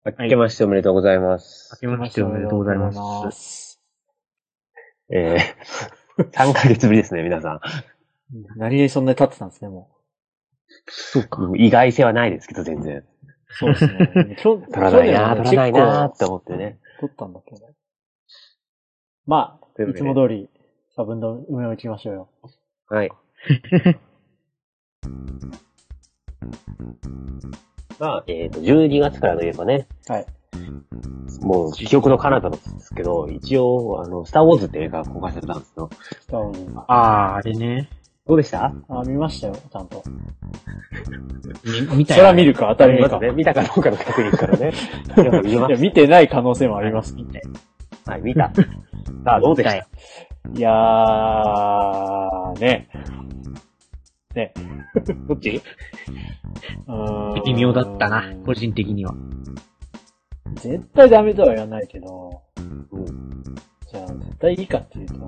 明けましておめでとうございます。 明けましておめでとうございます。 3ヶ月ぶりですね、皆さん。 何気そんなに経ってたんですね、もう。そうか。意外性はないですけど、全然。 そうですね。 取らないなーって思ってね。 取ったんだけど。まあ、いつも通り、差分の梅を行きましょうよ。 はい。まあ、12月からといえばね。 はい。 もう、記憶の彼方なんですけど、一応、スターウォーズって映画公開されたんですよ。 スターウォーズ。 あれね。 どうでした？ 見ましたよ、ちゃんと。 見たよ。 そら見るか、当たり前か。 ね、見たかどうかの確認からね。 いや、見てない可能性もあります。 はい、見た。さあ、どうでした？ いやー、ね。 どっち？ 微妙だったな、個人的には。 絶対ダメとは言わないけど、じゃあ絶対いいかっていうと、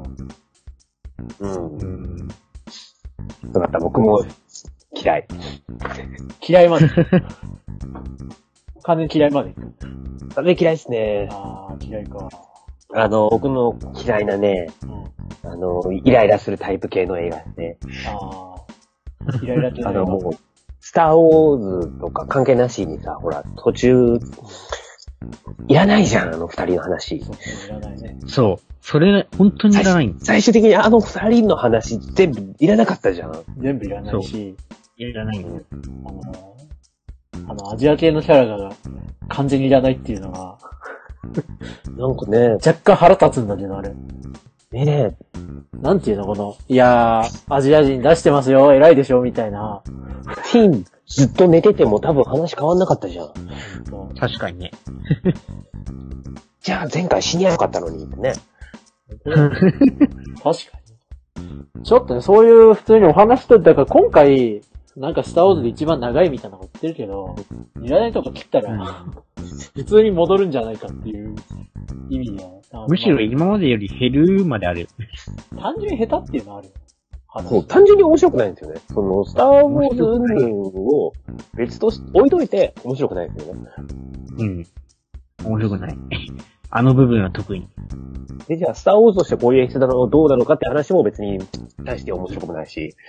そうだった、僕も嫌い。 嫌いまで。完全に嫌いまで行く。 完全に嫌いですね。 嫌いか。 僕の嫌いなね、イライラするタイプ系の映画ですね。 イライラってもう、スターウォーズとか関係なしにさ、ほら、途中、いらないじゃん、二人の話。 そう、いらないね。 そう。それ、本当にいらない。 最終的に二人の話全部いらなかったじゃん。 全部いらないし。 いらないね。 アジア系のキャラが完全にいらないっていうのが、 なんかね、 若干腹立つんだけど、あれ。 ねえ。 なんていうのいやー、アジア人出してますよ、偉いでしょ、みたいな。 フィン、ずっと寝てても多分話変わんなかったじゃん。 確かにね。 じゃあ前回死にやなかったのに、ね。 確かに。ちょっとね、そういう普通にお話と、だから今回、なんかスターウォーズで一番長いみたいなこと言ってるけど、いらないとこ切ったら、普通に戻るんじゃないかっていう意味では。 むしろ今までより減るまである。 単純に下手っていうのはあるよ。 そう、単純に面白くないんですよね。スターウォーズ云々を別として置いといて面白くないですよね。 面白くない。あの部分は特に。 で、じゃあ、スターウォーズとしてこういう演出だの、どうなのかって話も別に対して面白くもないし。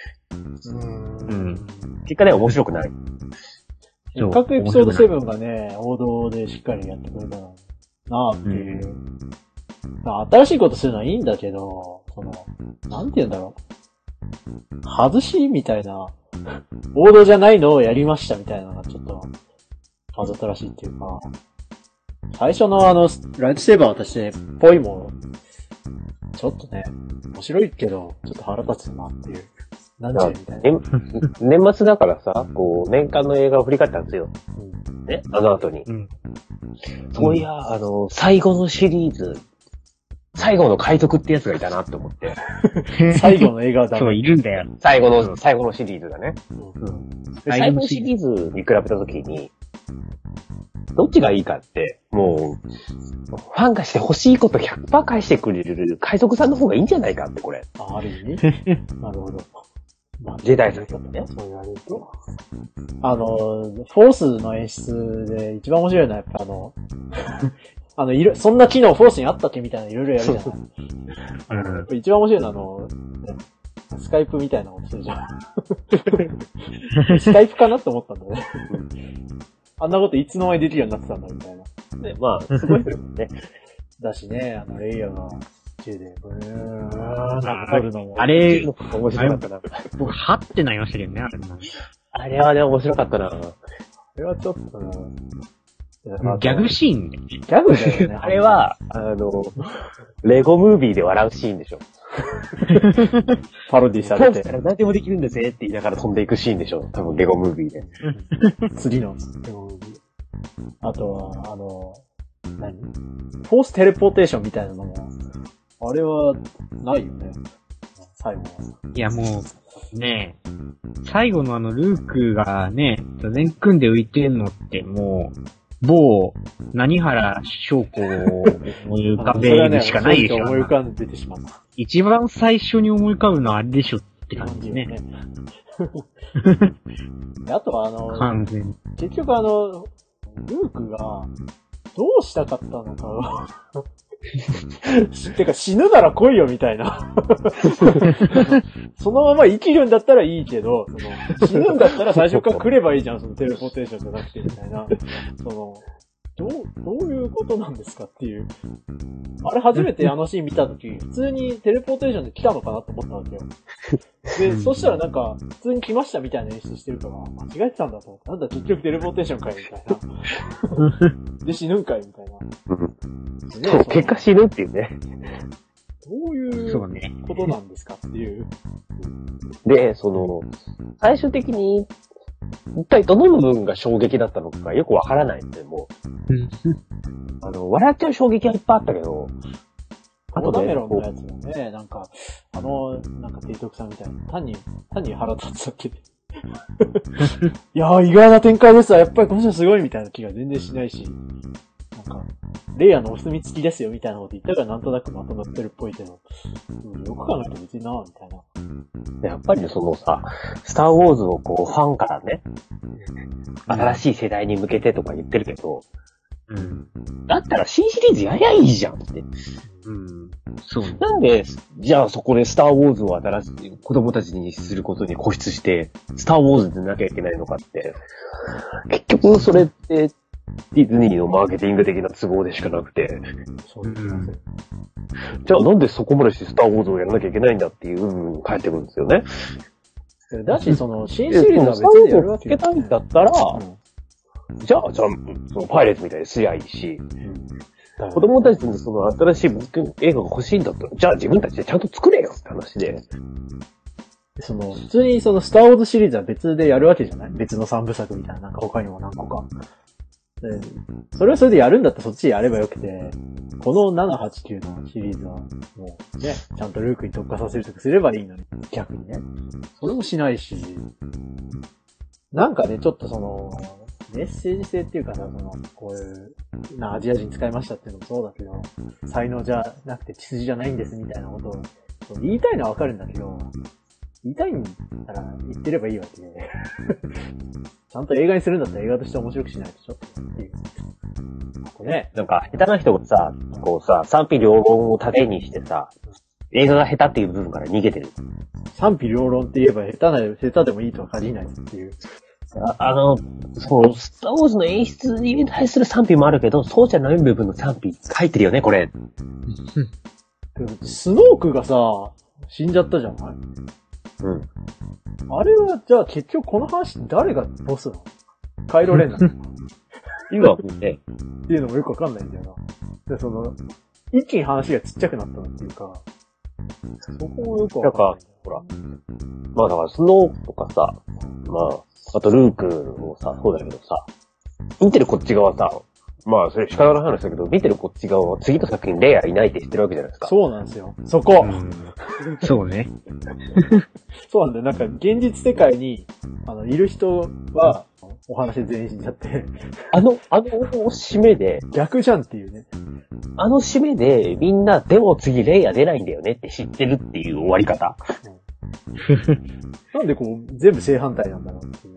結果ね、面白くない。 各エピソード7がね、王道でしっかりやってくれたなっていう。新しいことするのはいいんだけど、なんて言うんだろう。外しみたいな、王道じゃないのをやりましたみたいなのがちょっと、わざとらしいっていうか、最初のライトセーバー渡してっぽいもの、ちょっとね、面白いけど、ちょっと腹立つなっていう。なんでみたいな。 年末だからさ、年間の映画を振り返ったんですよ。ね、あの後に。そういや、最後のシリーズ、最後の海賊ってやつがいたなって思って。 最後の映画だ。 そう、いるんだよ。 最後のシリーズがね。最後のシリーズに比べたときに、どっちがいいかって、もう、ファンがして欲しいこと 100% 返してくれる海賊さんの方がいいんじゃないかって、これ。 ある意味なるほど。 ジェダイさんとね。 そう言われると。フォースの演出で一番面白いのはやっぱそんな機能フォースにあったっけみたいなのいろいろやるじゃない。一番面白いのはスカイプみたいなことするじゃん。スカイプかなって思ったんだね。あんなこといつの間にできるようになってたんだみたいな。 ね、まあ、すごいですよね。 だしね、レイヤーが、中で、なんか撮るのも。 あれ、 面白かったな。 僕、はってなりましたけどね、 あれはね、面白かったな。あれはちょっとな、 ギャグシーン。 ギャグだよね。 あれは、レゴムービーで笑うシーンでしょ。 パロディされて。 何でもできるんだぜって言いながら飛んでいくシーンでしょ。多分レゴムービーで。 次のレゴムービー。あとは、フォーステレポーテーションみたいなのも、あれは、ないよね。最後は。 いや、もう、ねえ、最後のルークがね、座禅組んで浮いてんのって、もう、某、何原翔子を思い浮かべるしかないでしょ。 思い浮かんでてしまった。 一番最初に思い浮かぶのはあれでしょって感じね。 あとは完全に。 結局ルークが、どうしたかったのかをてか死ぬなら来いよみたいなそのまま生きるんだったらいいけど、死ぬんだったら最初から来ればいいじゃん、そのテレポーテーションじゃなくてみたいな。どういうことなんですかっていう。あれ初めてあのシーン見たとき、普通にテレポーテーションで来たのかなと思ったわけよ。で、そしたらなんか、普通に来ましたみたいな演出してるから、間違えてたんだと思って、なんだ結局テレポーテーションかいみたいな。で、死ぬんかいみたいな。 そう、結果死ぬっていうね。 どういうことなんですかっていう。 で、最終的に、一体どの部分が衝撃だったのかよくわからないんで、もう。笑っちゃう衝撃はいっぱいあったけど、 あとメロンのやつもね、なんか提督さんみたいな、単に腹立つだけで。いやー、意外な展開ですわ。やっぱりこの人すごいみたいな気が全然しないし、なんか、レイヤーのお墨付きですよみたいなこと言ったからなんとなくまとまってるっぽいけど、よく考えると別になみたいな。 やっぱりスターウォーズをファンからね、新しい世代に向けてとか言ってるけど、だったら新シリーズやりゃいいじゃんって。 そう。 なんで、じゃあそこでスターウォーズを新しい子供たちにすることに固執して、スターウォーズでなきゃいけないのかって。結局それって、ディズニーのマーケティング的な都合でしかなくて。じゃあなんでそこまでしてスターウォーズをやらなきゃいけないんだっていう部分に返ってくるんですよね。 だし、新シリーズは別にやるわけつけたいんだったら、じゃあ、パイレーツみたいにすりゃいいし、子供たちに新しい映画が欲しいんだったら、じゃあ自分たちでちゃんと作れよって話で。 普通にスターウォーズシリーズは別でやるわけじゃない？別の3部作みたいな、なんか他にも何個か。で、それはそれでやるんだったらそっちやればよくて、この7、8、9のシリーズは、もうね、ちゃんとルークに特化させるとかすればいいのに、逆にね。それもしないし、なんかね、ちょっとメッセージ性っていうかさ、こういう、アジア人使いましたっていうのもそうだけど、才能じゃなくて血筋じゃないんですみたいなことを言いたいのはわかるんだけど、言いたいんだったら言ってればいいわけで。ちゃんと映画にするんだったら映画として面白くしないとちょっとっていう。ね。 なんか、下手な人がさ、賛否両論を盾にしてさ、映画が下手っていう部分から逃げてる。 賛否両論って言えば下手でもいいとは限らないっていう。 スターウォーズの演出に対する賛否もあるけど、そうじゃない部分の賛否入ってるよね、これ。 スノークがさ、死んじゃったじゃない？あれは、じゃあ結局この話誰がボスなの？カイロレンなの？ 今ね。 っていうのもよくわかんないんだよな。で、一気に話がちっちゃくなったっていうか、そこもよくわかんない。 ほら。まあだからスノーとかさ、あとルークもさ、そうだけどさ、見てるこっち側さ、それ仕方の話だけど、見てるこっち側は次の作品レイヤーいないって知ってるわけじゃないですか。 そうなんですよ。そこ。 そうね。 そうなんだよ。なんか現実世界に、いる人は、お話全員死んじゃって。 締めで。 逆じゃんっていうね。 締めで、みんな、でも次レイヤー出ないんだよねって知ってるっていう終わり方。 なんで全部正反対なんだろうっていう。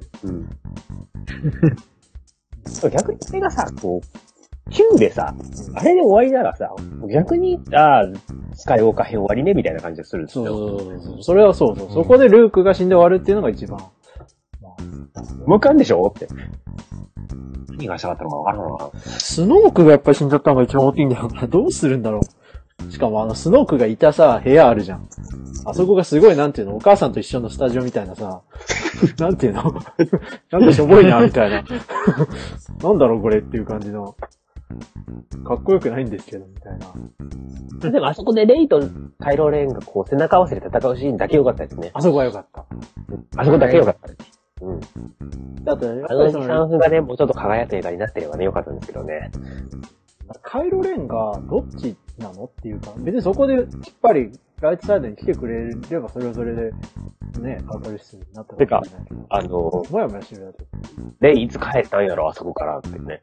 逆にそれがさ、9でさ、あれで終わりならさ、逆に、スカイウォーカー編終わりねみたいな感じがするんですよ。 そう。それはそう。そこでルークが死んで終わるっていうのが一番。 無感でしょって。何がしたかったのかわからんな。 スノークがやっぱり死んじゃったのが一番大きいんだよな。どうするんだろう。しかもスノークがいたさ、部屋あるじゃん。あそこがすごいなんていうの、お母さんと一緒のスタジオみたいなさ、なんていうのなんかしょぼいな、みたいな。なんだろうこれっていう感じの。かっこよくないんですけど、みたいな。 でもあそこでレイとカイロレンが背中合わせで戦うシーンだけ良かったですね。 あそこは良かった。 あそこだけ良かったです。 だってね、やっぱり3分がね、もうちょっと輝く映画になってればね、良かったんですけどね。 カイロレンがどっちなのっていうか、別にそこできっぱりライトサイドに来てくれればそれはそれで、ね、カタルシスになったかもしれないけど。もやもやしてるだけ。 レイいつ帰ったんやろ、あそこからってね。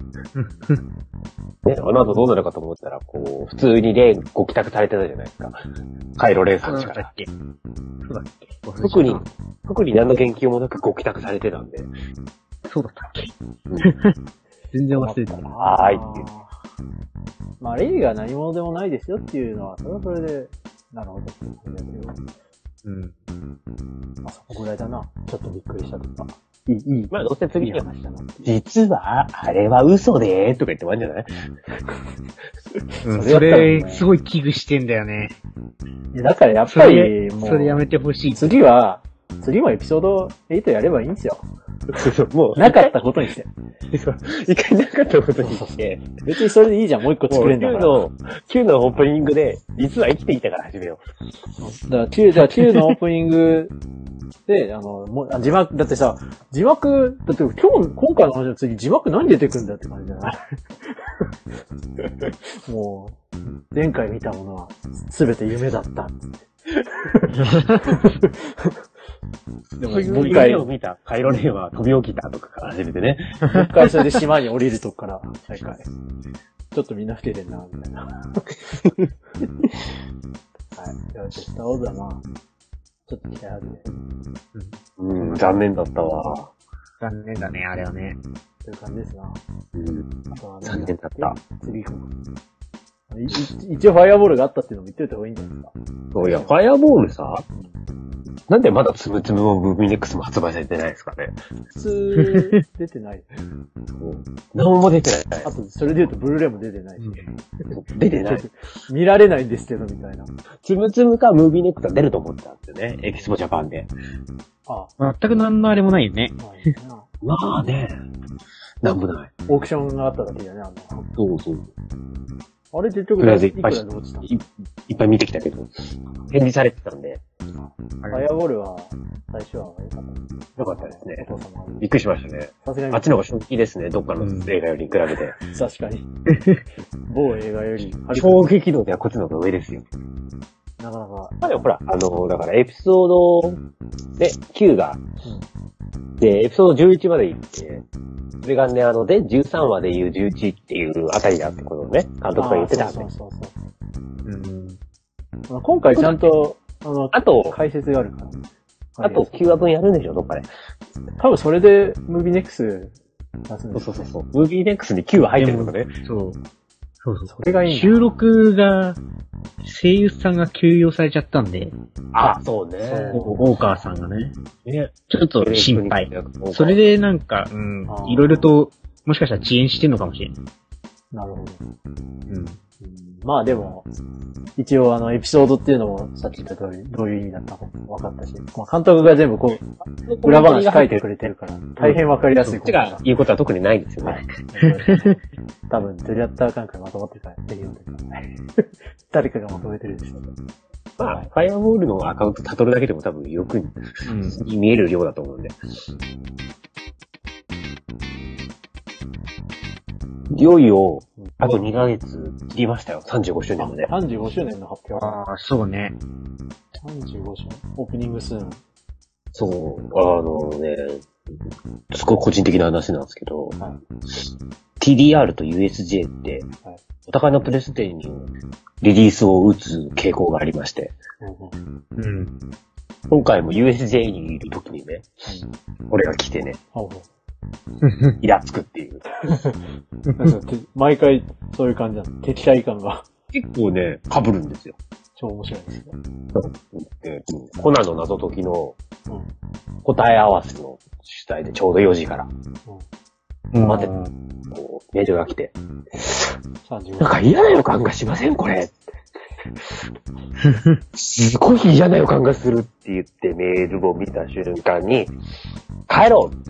ね、あの後どうなるかと思ったら、普通にレイご帰宅されてたじゃないですか。カイロレンさんちから。 そうだっけ。 特に何の言及もなくご帰宅されてたんで。 そうだったっけ。 全然忘れてた。 はーいっていう。 まあ、レイが何者でもないですよっていうのは、それはそれで、なるほど。 うん。 まあ、そこぐらいだな。ちょっとびっくりしたとか。いい。 まあ、どうせ次には話だな。 実は、あれは嘘でーとか言ってもらうんじゃないそれ、すごい危惧してんだよね。 いや、だからやっぱり、もう、 それやめてほしい。 次もエピソード8やればいいんですよ。 もう、 なかったことにして。 一回なかったことにして、 別にそれでいいじゃん、もう一個作れんだから。 9のオープニングで、実は生きていたから始めよう。だから9のオープニングで、字幕、だってさ、字幕、だって今回の話の次、字幕何出てくんだって感じじゃないもう、前回見たものは、すべて夢だった。 でも、もう一回を見た、カイロレンは飛び起きたとかから始めてね。 もう一回それで島に降りるとこから再開。ちょっとみんな老けてんな、みたいな。はい。じゃあ、スターウォーズはまあ、ちょっと期待外れ。 残念だったわ。 残念だね、あれはね。 という感じですな。あとは残念だった。 次行こう。一応ファイアボールがあったっていうのも言っといた方がいいんじゃないですか。 そういや、ファイアボールさ、なんでまだつむつむもムービーネックスも発売されてないですかね。 普通、出てない。 何も出てない。 あと、それで言うとブルーレイも出てないし。 出てない。 見られないんですけど、みたいな。 つむつむかムービーネックスは出ると思ってたんですよね。エキスポジャパンで。 全く何のあれもないよね。 まあね。なんもない。 オークションがあっただけだね、 そうそう。 あれ結局とりあえずいっぱいくらで落ちたの？ いっぱい見てきたけど、返事されてたんで。 ファイアボールは、最初は良かった。 よかったですね。 お父様びっくりしましたね。 さすがに。 あっちの方が正気ですね、どっかの映画より比べて。 確かに。某映画より。 衝撃度ではこっちの方が上ですよ。 なかなか。 まあでもほら、だからエピソードで9が、で、エピソード11まで行って、それがね、で、13話でいう11っていうあたりだってことをね、監督が言ってたんで。 そう。今回ちゃんと、 あと、 解説があるから。 あと9話分やるんでしょ、どっかで。 多分それで、ムービーネックス出すんですそう。ムービーネックスに9話入ってるのかね。 そう。 それがいい。 収録が、声優さんが休養されちゃったんで。 そうね。 大川さんがね。ちょっと心配。それでなんか、いろいろと、もしかしたら遅延してんのかもしれない。 なるほど。まあでも、一応エピソードっていうのもさっき言った通り、どういう意味だったか分かったし、まあ監督が全部裏話書いてくれてるから、大変分かりやすい。 こっちが言うことは特にないですよね。 多分、トゥリアッター感覚まとまってるから、ぜひ読んでください。誰かがまとめてるでしょう。 まあ、ファイアボールのアカウント辿るだけでも多分よく見える量だと思うんで。いよいよ、あと2ヶ月切りましたよ。35周年のね。 35周年の発表。 そうね。 35周年。オープニングスーン。 そう、すごい個人的な話なんですけど、TDR と USJ って、お互いのプレステにリリースを打つ傾向がありまして、今回も USJ にいる時にね、俺が来てね、イラつくっていう。 毎回そういう感じなの。敵対感が。 結構ね、被るんですよ。 超面白いですね。 コナンの謎解きの答え合わせの主体でちょうど4時から。待って、メールが来て。なんか嫌な予感がしませんこれ。すごい嫌な予感がするって言ってメールを見た瞬間に、帰ろう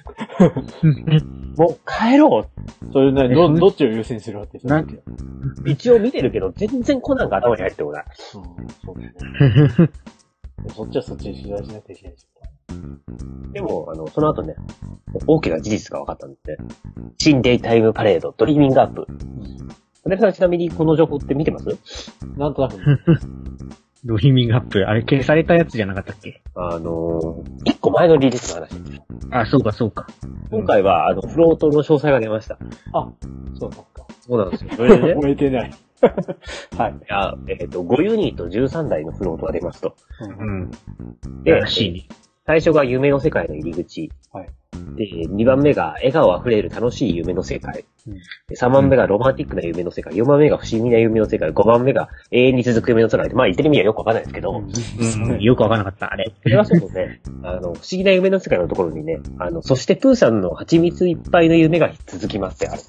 もう帰ろうそれね、どっちを優先するわけですか？ 一応見てるけど、全然コナンが頭に入ってこない。 そうね。そっちはそっちで取材しなきゃいけないし。 でも、その後ね、大きな事実が分かったんですね。新デイタイムパレード、ドリーミングアップ。それからちなみにこの情報って見てます？ なんとなく。 ドリーミングアップ、あれ消されたやつじゃなかったっけ？ 一個前のリリースの話。 そうか。 今回は、フロートの詳細が出ました。 そうか。 そうなんですよ。それでね。 終えてない。はい。 5ユニット13台のフロートが出ますと。 で、最初が夢の世界の入り口。 で、2番目が笑顔あふれる楽しい夢の世界。で3番目がロマンティックな夢の世界。4番目が不思議な夢の世界。5番目が永遠に続く夢の世界で、まあ言ってる意味はよくわかんないですけど、 よくわかんなかった、あれ。 それはそうね、不思議な夢の世界のところにね、そしてプーさんの蜂蜜いっぱいの夢が続きますってある。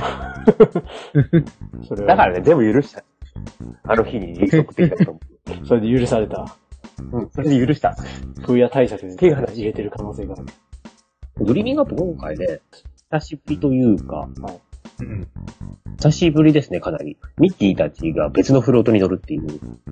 それはだからね、全部許した。あの日に利息って言ったと思う。 それで許された。 うん、それで許した。 空夜対策で手が入れてる可能性がある。 ドリーミングアップ今回ね、久しぶりというか、 はい。 うん。 久しぶりですね、かなり。ミッキーたちが別のフロートに乗るっていう。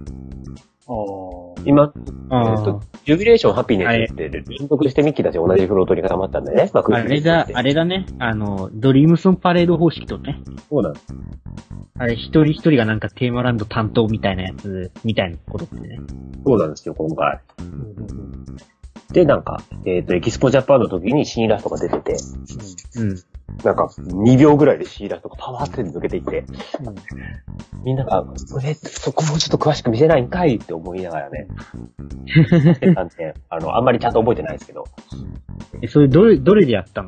今、ジュビレーションハピネスって連続してミッキーたち同じフロートに固まったんだよね。まあ、 あれだね。ドリームソンパレード方式とね。 そうなんです。 あれ、一人一人がなんかテーマランド担当みたいなやつ、みたいなことってね。 そうなんですよ、今回。で、なんか、エキスポジャパンの時に新イラストが出てて、 うん。 なんか、2秒ぐらいで新イラストがパワーって抜けていって、みんなが、そこもうちょっと詳しく見せないんかいって思いながらね。なんて、あんまりちゃんと覚えてないですけど。 それ、どれでやったの？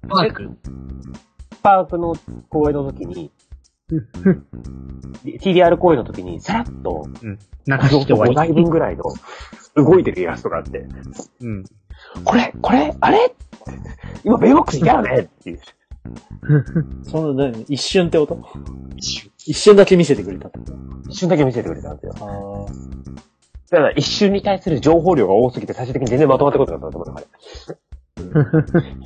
パークの公演の時に、TDR 公演の時に、さらっと、 流して終わり。 5台分ぐらいの動いてるイラストがあって、これ、あれ今ベイボックスいたよねっていう。 その、一瞬ってこと一瞬だけ見せてくれたってこと一瞬だけ見せてくれたんですよ。だから一瞬に対する情報量が多すぎて最終的に全然まとまったことだったと思うから。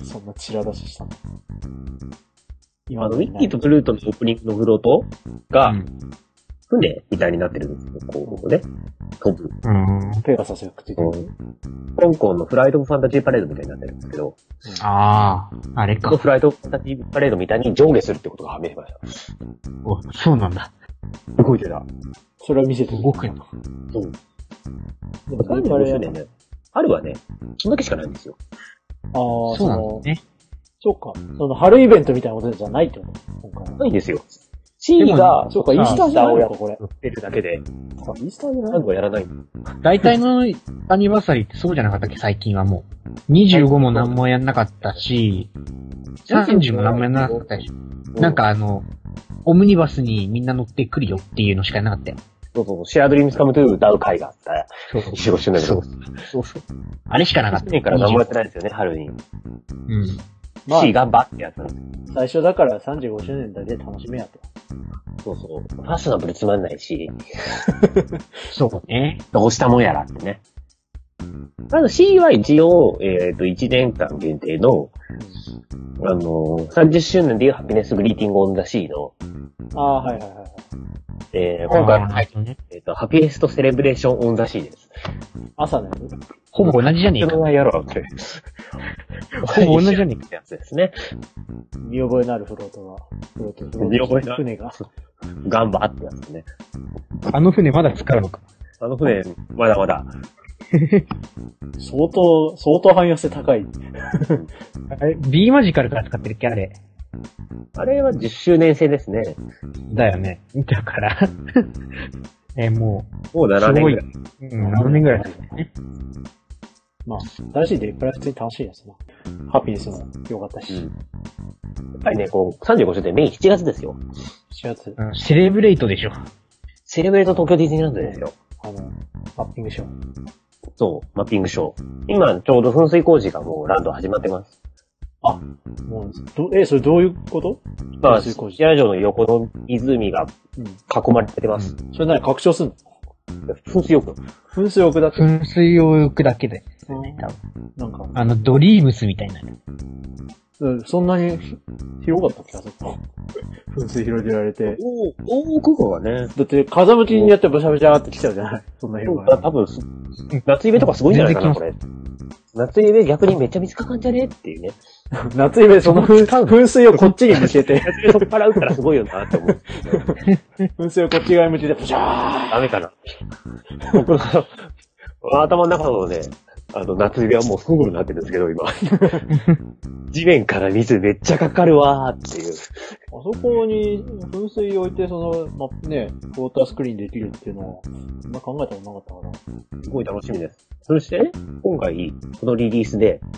そんなチラ出ししたの。 今ウィッキーとブルートのオープニングのフロートが、船みたいになってるんですよ、こうね。飛ぶ。 ペガサスがくっついてる。 香港のフライトオブファンタジーパレードみたいになってるんですけど。 あれか。 フライトオブファンタジーパレードみたいに上下するってことが判明しました。 お、そうなんだ。 動いてた。 それは見せて動くんだ。 そう。でも35周年ね。春はね、そんだけしかないんですよ。 そうなんだね。 そうか。その春イベントみたいなことじゃないってこと今回。 ないんですよ。C が、 そうか、イースターじゃないのか、これ。 売ってるだけで。 イースターじゃないなんかやらない。 大体のアニバーサリーってそうじゃなかったっけ、最近はもう。25も何もやんなかったし、30も何もやんなかったし、なんかオムニバスにみんな乗ってくるよっていうのしかなかったよ。 そう、シェアドリームスカムトゥー歌う回があった。25周年の。 そう。あれしかなかった。 1年から何もやってないですよね、春に。 まあ、 C 頑張ってやつ。 最初だから35周年だけで楽しめやと。 そうそう。ファッショナブルつまんないし。 そうね。 どうしたもんやらってね。C は一応、1年間限定の、30周年でいうハピネスグリーティングオンザ C の、 はいはいはい。 今回の、ハピネストセレブレーションオンザ C です。 朝ね。 ほぼ同じじゃねえか。 やろうって。 ほぼ同じじゃねえかってやつですね。 見覚えのあるフロートが。 見覚えのある船が。 頑張ってやつね。 あの船まだ使うのか。 あの船、まだまだ。 相当汎用性高い。 あれ、B マジカルから使ってるっけ、あれ。 あれは10周年制ですね。 だよね。だから。もう 7年ぐらい。 7年ぐらいですね。 まあ、新しいデリプラ普通に楽しいですな。ハピネスも良かったし。やっぱりね、35周年メイン7月ですよ。 7月。 セレブレイトでしょ。 セレブレイト東京ディズニーランドですよ。 マッピングショー。 そう、マッピングショー。今、ちょうど噴水工事がもうランド始まってます。 もう、それどういうこと噴水工事。シア城の横の湖が囲まれてます。 それなら拡張すんの噴水浴。 噴水浴だけ。 噴水浴だけで。 なんか。 ドリームスみたいな。 そんなに広かったっけあそこ。噴水広げられて。 ここがね。 だって風向きによってブシャブシャーって来ちゃうじゃないそんな広がり。 多分、夏イベとかすごいんじゃないかな、これ。夏イベ逆にめっちゃ水かかんじゃねっていうね。 夏イベその噴水をこっちに向けて。 夏イベそっから打ったらすごいよなって思う。 噴水をこっち側に向けて、ブシャーダメかな。僕の頭の中のね、夏イベはもうすごくなってるんですけど、今。地面から水めっちゃかかるわーっていう。 あそこに噴水置いて、ウォータースクリーンできるっていうのは、そんな考えたことなかったから。 すごい楽しみです。そして、今回、このリリースで、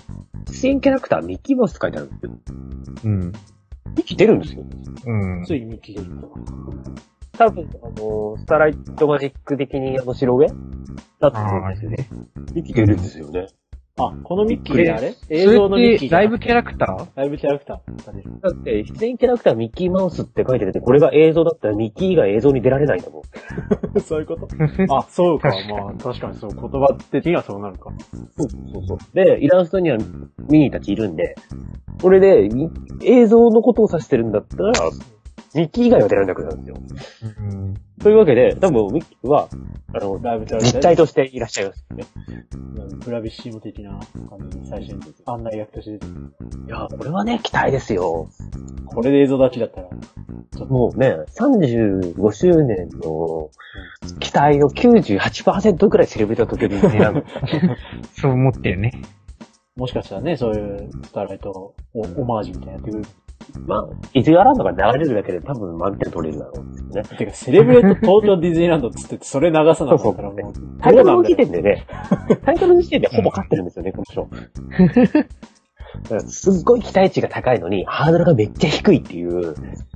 出演キャラクターミッキーマウスって書いてあるんですよ。 うん。 ミッキー出るんですよ。 うん。 ついミッキー出ると。 多分、スターライトマジック的に白上だと思うんですよね。ミッキー出るんですよね。 あ、このミッキーであれ映像のミッキーライブキャラクターライブキャラクターが出る。 だって、出演キャラクターミッキーマウスって書いてて、これが映像だったらミッキーが映像に出られないんだもん。 そういうことあ、そうか。まあ、確かにそう。言葉的にはそうなるか。 そう。で、イラストにはミニーたちいるんで、これで、映像のことを指してるんだったら、ミッキー以外は出られなくなるんですよ。というわけで、多分ミッキーは、 ライブキャラクター実体としていらっしゃいますよね。 ブラビッシモ的な感じで最初に案内役として。いや、これはね、期待ですよ。 これで映像立ちだったら。 もうね、35周年の期待の 98% くらいセレブリティの時にね、 そう思ってるね。 もしかしたらね、そういうスターライトオマージュみたいなやってくる。 まあ、ディズニーランドが流れるだけで多分満点取れるだろうですね。 てか、セレブレート東京ディズニーランドって言ってそれ流さなかったらもう。 タイトルの時点でね、タイトルの時点でほぼ勝ってるんですよね、この人。だからすっごい期待値が高いのに、ハードルがめっちゃ低いっていう、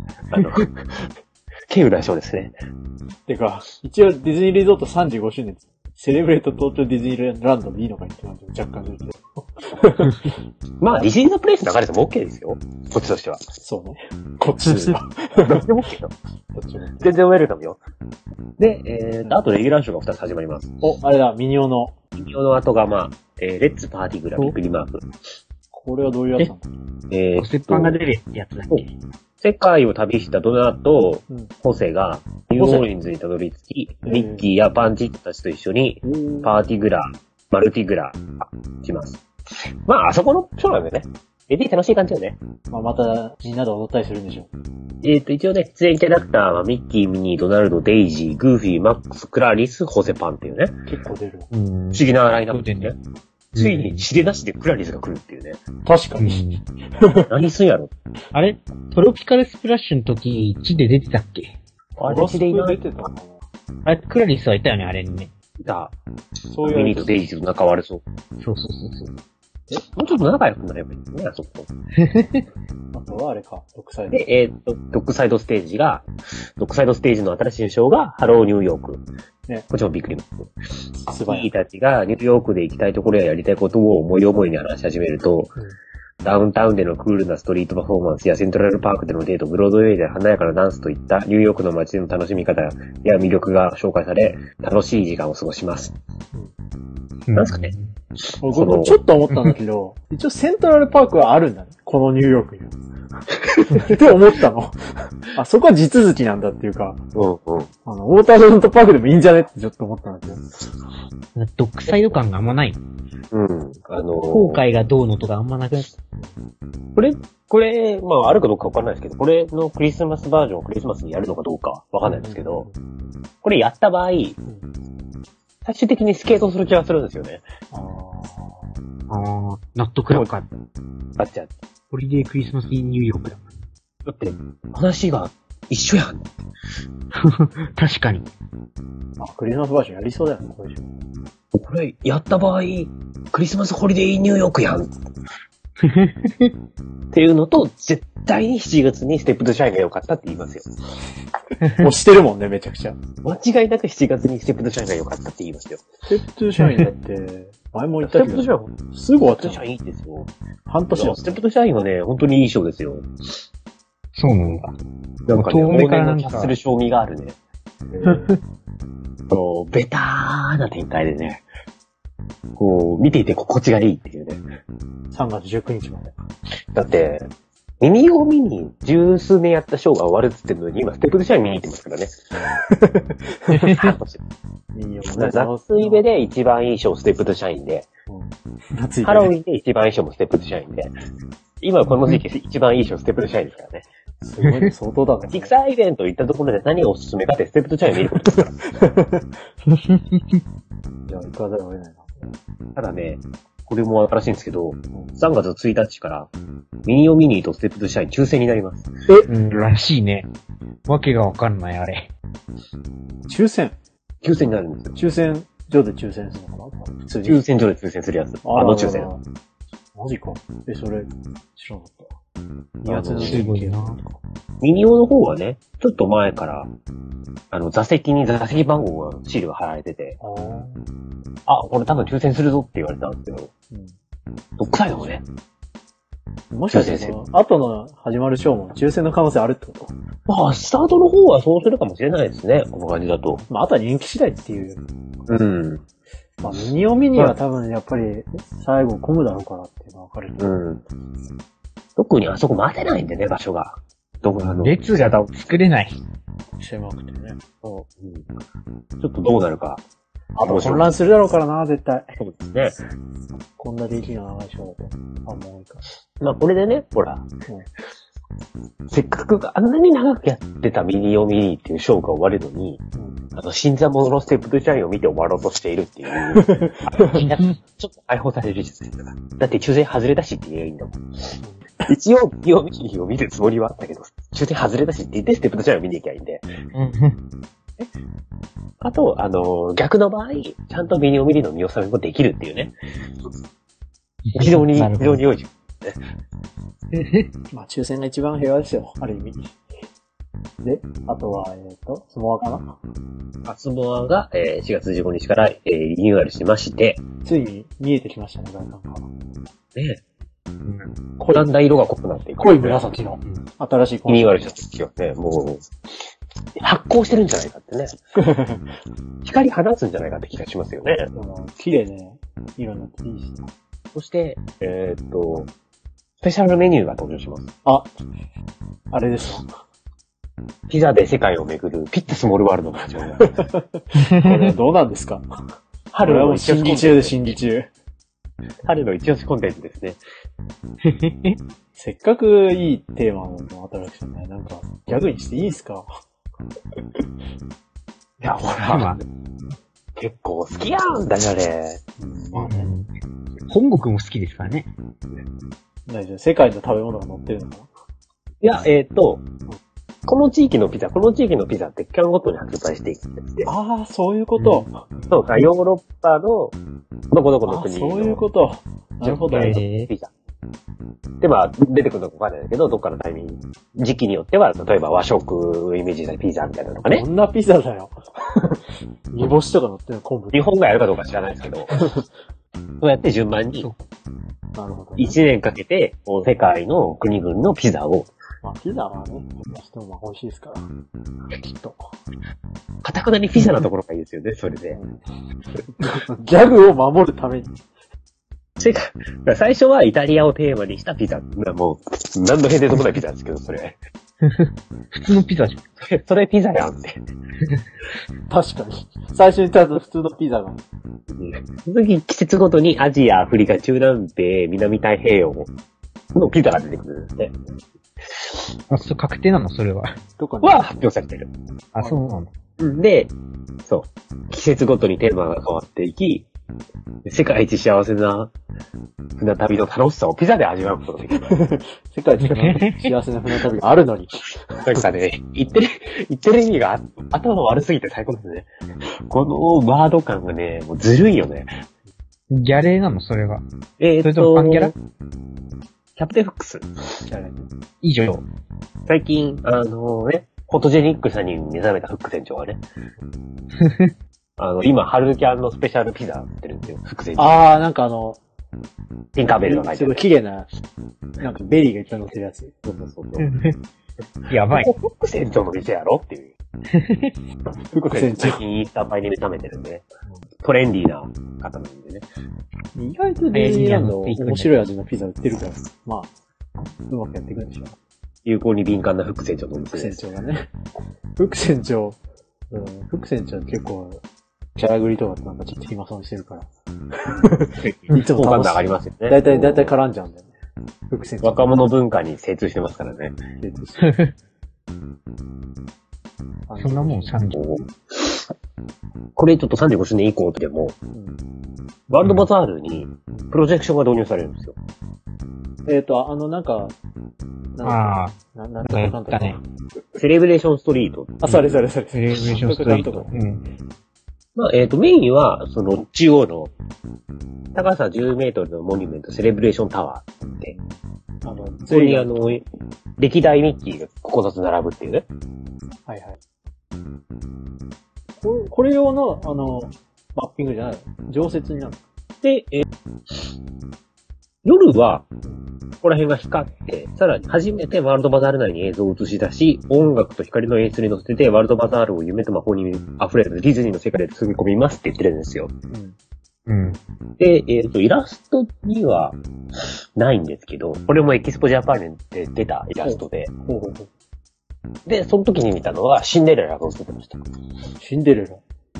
稀有な賞ですね。 てか、一応ディズニーリゾート35周年、セレブレート東京ディズニーランドでいいのかって感じ若干するけど。 まあ、ディズニーのプレイス流れても OK ですよ。こっちとしては。 そうね。こっちとしては。 どっちでも OK よ。全然ウェルカムよ。で、あとレギュラーショーが2つ始まります。 お、あれだ、ミニオの。 ミニオの後が、まあ、レッツパーティーグラビックリマーク。 これはどういうやつなの？ おせっぱんが出るやつだっけ？ 世界を旅したドナとホセがニューオーリンズにたどり着き、ミッキーやパンチットたちと一緒にパーティグラ、マルティグラします。まあ、あそこのショーなんでね。レディ楽しい感じよね。 まあ、またみんなで踊ったりするんでしょ。 一応ね、出演キャラクターはミッキー、ミニー、ドナルド、デイジー、グーフィー、マックス、クラリス、ホセパンっていうね。 結構出る。 不思議なラインナップでね。ついに知れなしでクラリスが来るっていうね。 確かに。 何すんやろ。 あれトロピカルスプラッシュの時、1で出てたっけ？ あれ1でいない出てたかな。 あれ、クラリスはいたよね、あれにね。 いた。 そういう。 ミニーとデイジーと仲悪そう。 そう。 もうちょっと仲良くなればいいね、あそこ。 あとはあれか、ドックサイド。 で、ドックサイドステージの新しいショーが、ハローニューヨーク。 ね。 こっちもびっくります。 素早い。 キーたちがニューヨークで行きたいところややりたいことを思い思いに話し始めると、ダウンタウンでのクールなストリートパフォーマンスやセントラルパークでのデート、ブロードウェイで華やかなダンスといったニューヨークの街での楽しみ方や魅力が紹介され、楽しい時間を過ごします。なんですかね。 僕もちょっと思ったんだけど、一応セントラルパークはあるんだね。このニューヨークに。って思ったの。あ、そこは地続きなんだっていうか、ウォーターフロントパークでもいいんじゃねってちょっと思ったんだけど。 ドックサイド感があんまない。後悔がどうのとかあんまなくなった。 これ、まああるかどうかわかんないですけど、これのクリスマスバージョンをクリスマスにやるのかどうかわかんないんですけど、これやった場合、最終的にスケートする気がするんですよね。 納得だか。 あっちゃう。 ホリデークリスマスインニューヨークだ。 だって、話が一緒やん。 確かに。 クリスマスバージョンやりそうだよね、これ、やった場合、クリスマスホリデーインニューヨークやん。っていうのと、絶対に7月にステップトゥシャインが良かったって言いますよ。 もうしてるもんね、めちゃくちゃ。 間違いなく7月にステップトゥシャインが良かったって言いますよ。 ステップトゥシャインだって、前も言ったけど、ステップトゥシャインすぐ終わっちゃう。 ステップトゥシャインいいですよ。 半年だ。 ステップトゥシャインはね、本当にいい賞ですよ。 そうなんだ。 なんかね、往年のキャッスル賞味があるね。ベターな展開でね、こう、見ていて心地がいいっていうね。 3月19日まで。 だって、ミニを見に十数年やったショーが終わるって言ってるのに、今ステップトゥシャイン見に行ってますからね。 ミニを夏イベで一番いいショーステップトゥシャインで、ハロウィンで一番いいショーもステップトゥシャインで、今この時期一番いいショーステップトゥシャインですからね。 すごいね、相当だね。 ピクサーイベント行ったところで何がおすすめかってステップトゥシャイン見ることですから。 じゃあ、行かざるを得ないな。 ただね、これも新しいんですけど、3月1日から、ミニオミニーとステップトゥシャイン抽選になります。 らしいね。わけがわかんない、あれ。 抽選になるんですよ。 抽選所で抽選するのかな普通に。 抽選所で抽選するやつ。抽選。 マジか。それ、知らなかった。2月のすごいな。 ミニオの方はね、ちょっと前から、座席に座席番号がシールが貼られてて、これ多分抽選するぞって言われたんですけど、どっかいのもね。 もしかして後の始まるショーも抽選の可能性あるってこと？ まあ、スタートの方はそうするかもしれないですね、この感じだと。 まあ、あとは人気次第っていう。 うん。 まあ、ミニオミニは多分やっぱり最後混むだろうからっていうのは分かるけど。 うん。特にあそこ待てないんでね、場所が。 列が作れない。 狭くてね。 そう。うん。ちょっとどうなるか。 あと混乱するだろうからな、絶対。 そうですね。 こんなできる長いショーだと。ファンも多いから。 まあ、これでね、ほら。せっかくあんなに長くやってたミニオミニっていうショーが終わるのに、新参者のステップ2シャインを見て終わろうとしているっていう。ちょっと解放されるじゃないですか。だって抽選外れだしって言えばいいんだもん。一応、ミニオミニを見るつもりはあったけど、抽選外れだしって言ってステップ2シャインを見に行きゃいいんで。あと、逆の場合、ちゃんとミニオミニの見納めもできるっていうね。非常に良い。 まあ、抽選が一番平和ですよ、ある意味。で、あとは、スモアかな？ スモアが、4月15日から、リニューアルしまして、 ついに見えてきましたね、外観が。 ねえ。だんだん色が濃くなっていく。 濃い紫の、新しいリニューアルした時はね、もう、発光してるんじゃないかってね。光放つんじゃないかって気がしますよね。 綺麗ね、色になっていいし。 そして、スペシャルメニューが登場します。 あれですか。 ピザで世界を巡るピッツスモールワールドの始まりだ。 これどうなんですか？春の一押しコンテンツで審議中。 春の一押しコンテンツですね。 せっかくいいテーマのアトラクションね、なんか、ギャグにしていいですか？ いや、ほら、結構好きやんだよ、あれ。 まあね。 本国も好きですからね。 大丈夫。世界の食べ物が載ってるのかな？ いや、この地域のピザって期間ごとに発売していくんですよ。 ああ、そういうこと。 そうか、ヨーロッパの、どこどこの国の。 そういうこと。なるほど。 ピザ。で、まあ、出てくるのかわかんないんだけど、どっかのタイミング、時期によっては、例えば和食をイメージしたピザみたいなのがね。 こんなピザだよ。煮干しとか乗ってる昆布。 日本がやるかどうか知らないですけど。そうやって順番に、 なるほど、 1年かけて、世界の国々のピザを、 まあ、ピザはね、どうしても美味しいですから。きっと。 かたくなにピザのところがいいですよね、それで。 ギャグを守るために。 最初はイタリアをテーマにしたピザ。もう、何の変でともないピザですけど、それ。 普通のピザじゃん。 それピザやんって。 確かに。最初に食べた普通のピザが。 その時季節ごとにアジア、アフリカ、中南米、南太平洋のピザが出てくるんですね。 確定なのそれは。 どこには発表されてる。 そうなの。 で、そう。季節ごとにテーマが変わっていき、世界一幸せな船旅の楽しさをピザで味わうことができる。 世界一幸せな船旅があるのに。 なんかね、言ってる意味が頭悪すぎて最高ですね。このワード感がね、もうずるいよね。 ギャレーなのそれは。それともファンギャラ？ キャプテンフックス。 いいじゃん。 最近、フォトジェニックさに目覚めたフック船長がね。今、春キャンのスペシャルピザ売ってるんですよ、フック船長。 なんかティンカーベルが書いてある。 すごい綺麗な、なんかベリーがいっぱい乗ってるやつ。 そうやばい。 フック船長の店やろっていう。 フック船長。 最近インスタ映えに目覚めてるんで、トレンディーな方なんでね。 意外とディズニーランド面白い味のピザ売ってるから、まあ、うまくやっていくんでしょう。 有効に敏感なフック船長のお店フック船長がね。フック船長、フック船長結構、キャラグリとかってなんかちょっと暇そうにしてるから。いつも好感度上がりますよね。 だいたい絡んじゃうんだよね。フック船長。 若者文化に精通してますからね。 そんなもん35。 これちょっと35周年以降でも、ワールドバザールにプロジェクションが導入されるんですよ。 なんか、なんとかね。 セレブレーションストリート。 それ。 セレブレーションストリート。 まあ、メインは、その、中央の、高さ10メートルのモニュメント、セレブレーションタワーって、そこに歴代ミッキーが9つ並ぶっていうね。 はいはい。これ用の、マッピングじゃないの？常設になるの？ で、夜は、ここら辺が光って、さらに初めてワールドバザール内に映像を映し出し、音楽と光の演出に乗せてワールドバザールを夢と魔法に溢れるディズニーの世界で包み込みますって言ってるんですよ。 うん。 で、イラストにはないんですけど、これもエキスポジャパンで出たイラストで、で、その時に見たのはシンデレラが映ってました。 シンデレラ。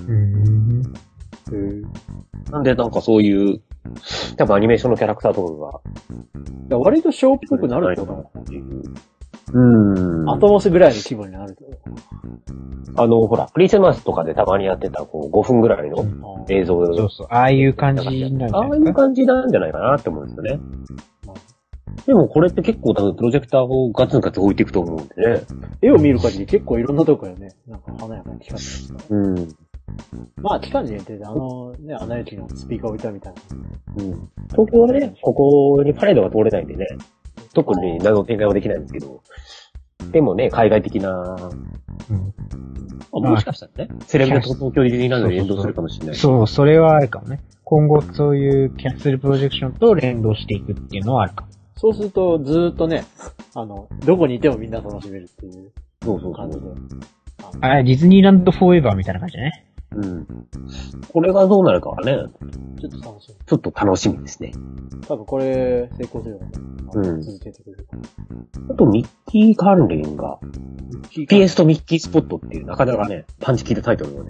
なんでなんかそういう、多分アニメーションのキャラクターとかが、割とショーっぽくなるのかなっていう。アトモスぐらいの規模になると。 ほら、クリスマスとかでたまにやってた、こう、5分ぐらいの映像で、 そうそう、ああいう感じなんじゃないですか。 ああいう感じなんじゃないかなって思うんですよね。でもこれって結構多分プロジェクターをガツンガツン置いていくと思うんでね。 絵を見る限り結構いろんなとこよね。なんか華やかに光ってますから。まあ、期間限定でアナ雪のスピーカー置いたみたいな。 東京はね、ここにパレードが通れないんでね、特に何の展開はできないんですけど、でもね、海外的な、もしかしたらね、セレブレと東京ディズニーランドに連動するかもしれない。 そう、それはあるかもね。今後そういうキャンセルプロジェクションと連動していくっていうのはあるかも。 そうすると、ずーっとね、どこにいてもみんな楽しめるっていう感じで。 ディズニーランドフォーエバーみたいな感じだね。 これがどうなるかはね、 ちょっと楽しみ。 ちょっと楽しみですね。 多分これ、成功すればね、続けてくれる。 あと、ミッキー関連が、PS とミッキースポットっていうなかなかね、パンチ効いたタイトルをね。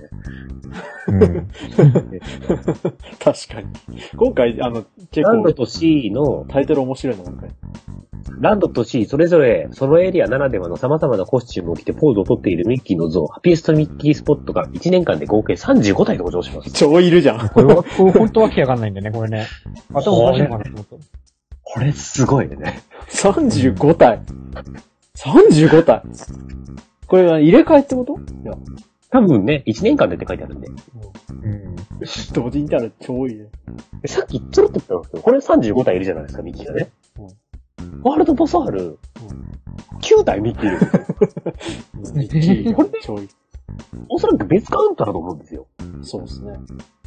確かに。今回、結構、 ランドと C の、 タイトル面白いの今回。 ランドと C、それぞれ、そのエリアならではの様々なコスチュームを着てポーズをとっているミッキーの像、ハピエストミッキースポットが1年間で合計35体登場します。 超いるじゃん。 これ本当わけわかんないんだよね、これね。頭おかしいのかなと思った。 これすごいね。 35体。35体。これは入れ替えってこと？いや。 多分ね、1年間でって書いてあるんで。 同時にいたら超いいね。 さっきちょろっと言ったんですけど、これ35体いるじゃないですか、ミッキーがね。ワールドバザール、9体ミッキーいるんですよ。 ミッキー、これ超いい。 おそらく別カウントだと思うんですよ。 そうですね。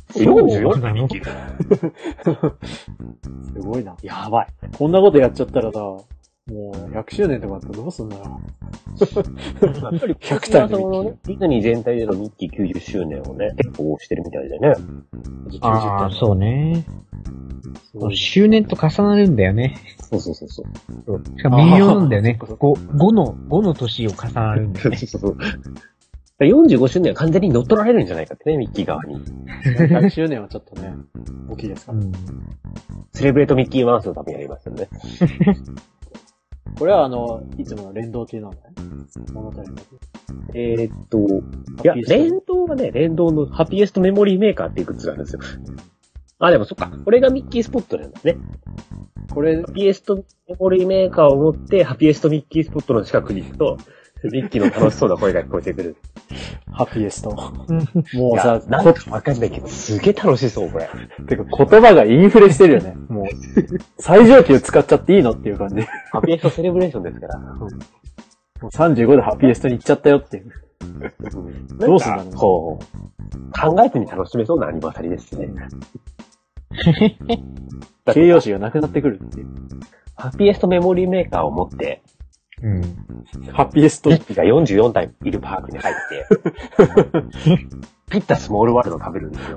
44体ミッキー。 すごいな。 やばい。 こんなことやっちゃったらさ、もう100周年とかあったらどうすんだよ。 やっぱり100体のディズニー全体でのミッキー90周年をね、結構してるみたいでね。 ああ、そうね。周年と重なるんだよね。 そう。 しかも微妙なんだよね。5の年を重なるんだよね。 そう。45周年は完全に乗っ取られるんじゃないかってね、ミッキー側に。 100周年はちょっとね、大きいですから。 セレブレートミッキーマウスのためにやりますよね。 これはいつもの連動系なんだね。物足りなく。 いや、連動のハピエストメモリーメーカーっていうグッズなんですよ。でもそっか。これがミッキースポットなんですね。これ、ハピエストメモリーメーカーを持って、ハピエストミッキースポットの近くに行くと、ミッキーの楽しそうな声が聞こえてくる。 ハピエスト。 もうさ、なんかわかんないけど、すげえ楽しそう、これ。 てか、言葉がインフレしてるよね。もう、最上級使っちゃっていいのっていう感じ。 ハピエストセレブレーションですから。 もう35でハピエストに行っちゃったよっていう。どうすんだろうね。 こう、考えずに楽しめそうなアニバーサリーですね。 形容詞がなくなってくるっていう。 ハピエストメモリーメーカーを持って、 ハピエスト。 ミッキーが44体いるパークに入って、ピッタスモールワールドを食べるんですよ。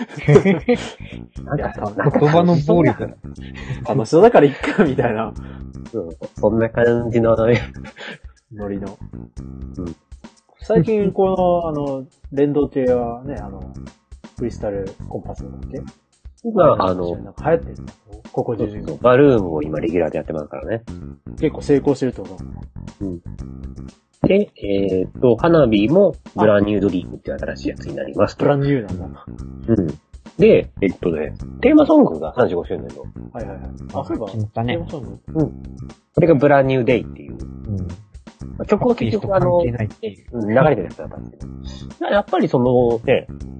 なんか言葉の暴力だ。 楽しそうだからいっか、みたいな。 そんな感じのノリの。最近、この、連動系はね、クリスタルコンパスだっけ？ 今、 なんか流行ってるね。ここ10年バルーンを今レギュラーでやってますからね。 結構成功してると思う。で、花火もブランニュードリームっていう新しいやつになります。 ブランニューなんだ。 で、テーマソングが35周年の。 はい。あ、そういえば、テーマソング？ これがブランニューデイっていう。曲は結局流れてるやつだったんですけど。やっぱりそのね、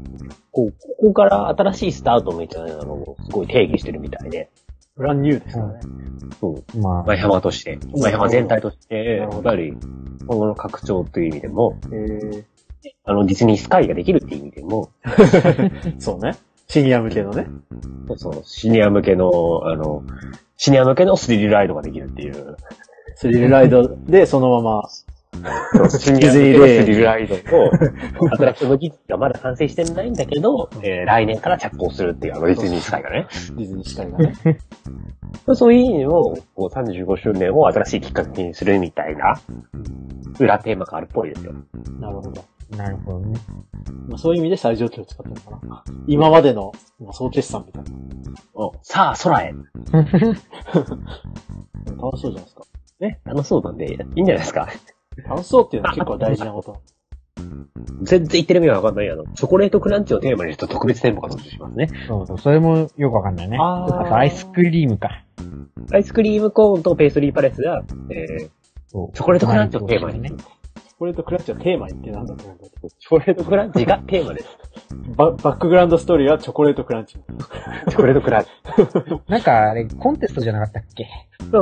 ここから新しいスタートみたいなのをすごい定義してるみたいで。 ブランニューですからね。 そう。まあ、舞浜として、舞浜全体として、やっぱり、今後の拡張という意味でも、ディズニースカイができるっていう意味でも、 そうね。シニア向けのね。 そう、シニア向けのスリルライドができるっていう。 スリルライドでそのまま、 シニア向けのスリルライドと、アトラクションの技術がまだ完成してないんだけど、来年から着工するっていうディズニースカイがね。 ディズニースカイがね。 そういう意味を、35周年を新しいきっかけにするみたいな、裏テーマがあるっぽいですよ。 なるほど。 なるほどね。 そういう意味で最上級を使ってるのかな。今までの総決算みたいな。 さあ、空へ。 楽しそうじゃないですか。 ね、楽しそうなんで、いいんじゃないですか。 楽しそうっていうのは結構大事なこと。 全然言ってる意味がわかんない。チョコレートクランチをテーマにした特別店舗が登場しますね。 そう、それもよくわかんないね。あとアイスクリームか。 アイスクリームコーンとペーストリーパレスが、チョコレートクランチをテーマにね。 チョコレートクランチをテーマにってなんだと思うんだけど。 チョコレートクランチがテーマです。 バックグラウンドストーリーはチョコレートクランチ。 チョコレートクランチ。 なんかあれ、コンテストじゃなかったっけ？ そう。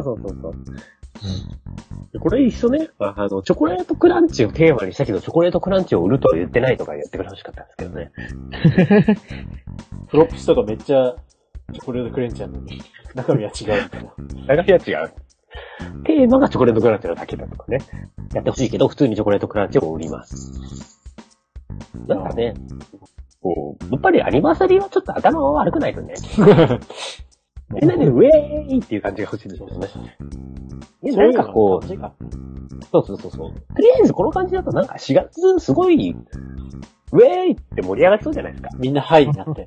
これ一緒ね、チョコレートクランチをテーマにしたけど、チョコレートクランチを売るとは言ってないとか言ってくれほしかったんですけどね。 プロップスとかめっちゃチョコレートクランチなのに、中身は違うみたいな。 中身は違う。テーマがチョコレートクランチのだけだとかね。やってほしいけど、普通にチョコレートクランチを売ります。なんかね、やっぱりアニバーサリーはちょっと頭が悪くないとね。みんなでウェーイっていう感じが欲しいんですよね。なんかそう。とりあえずこの感じだとなんか4月すごい、ウェーイって盛り上がりそうじゃないですか。 みんなハイになって。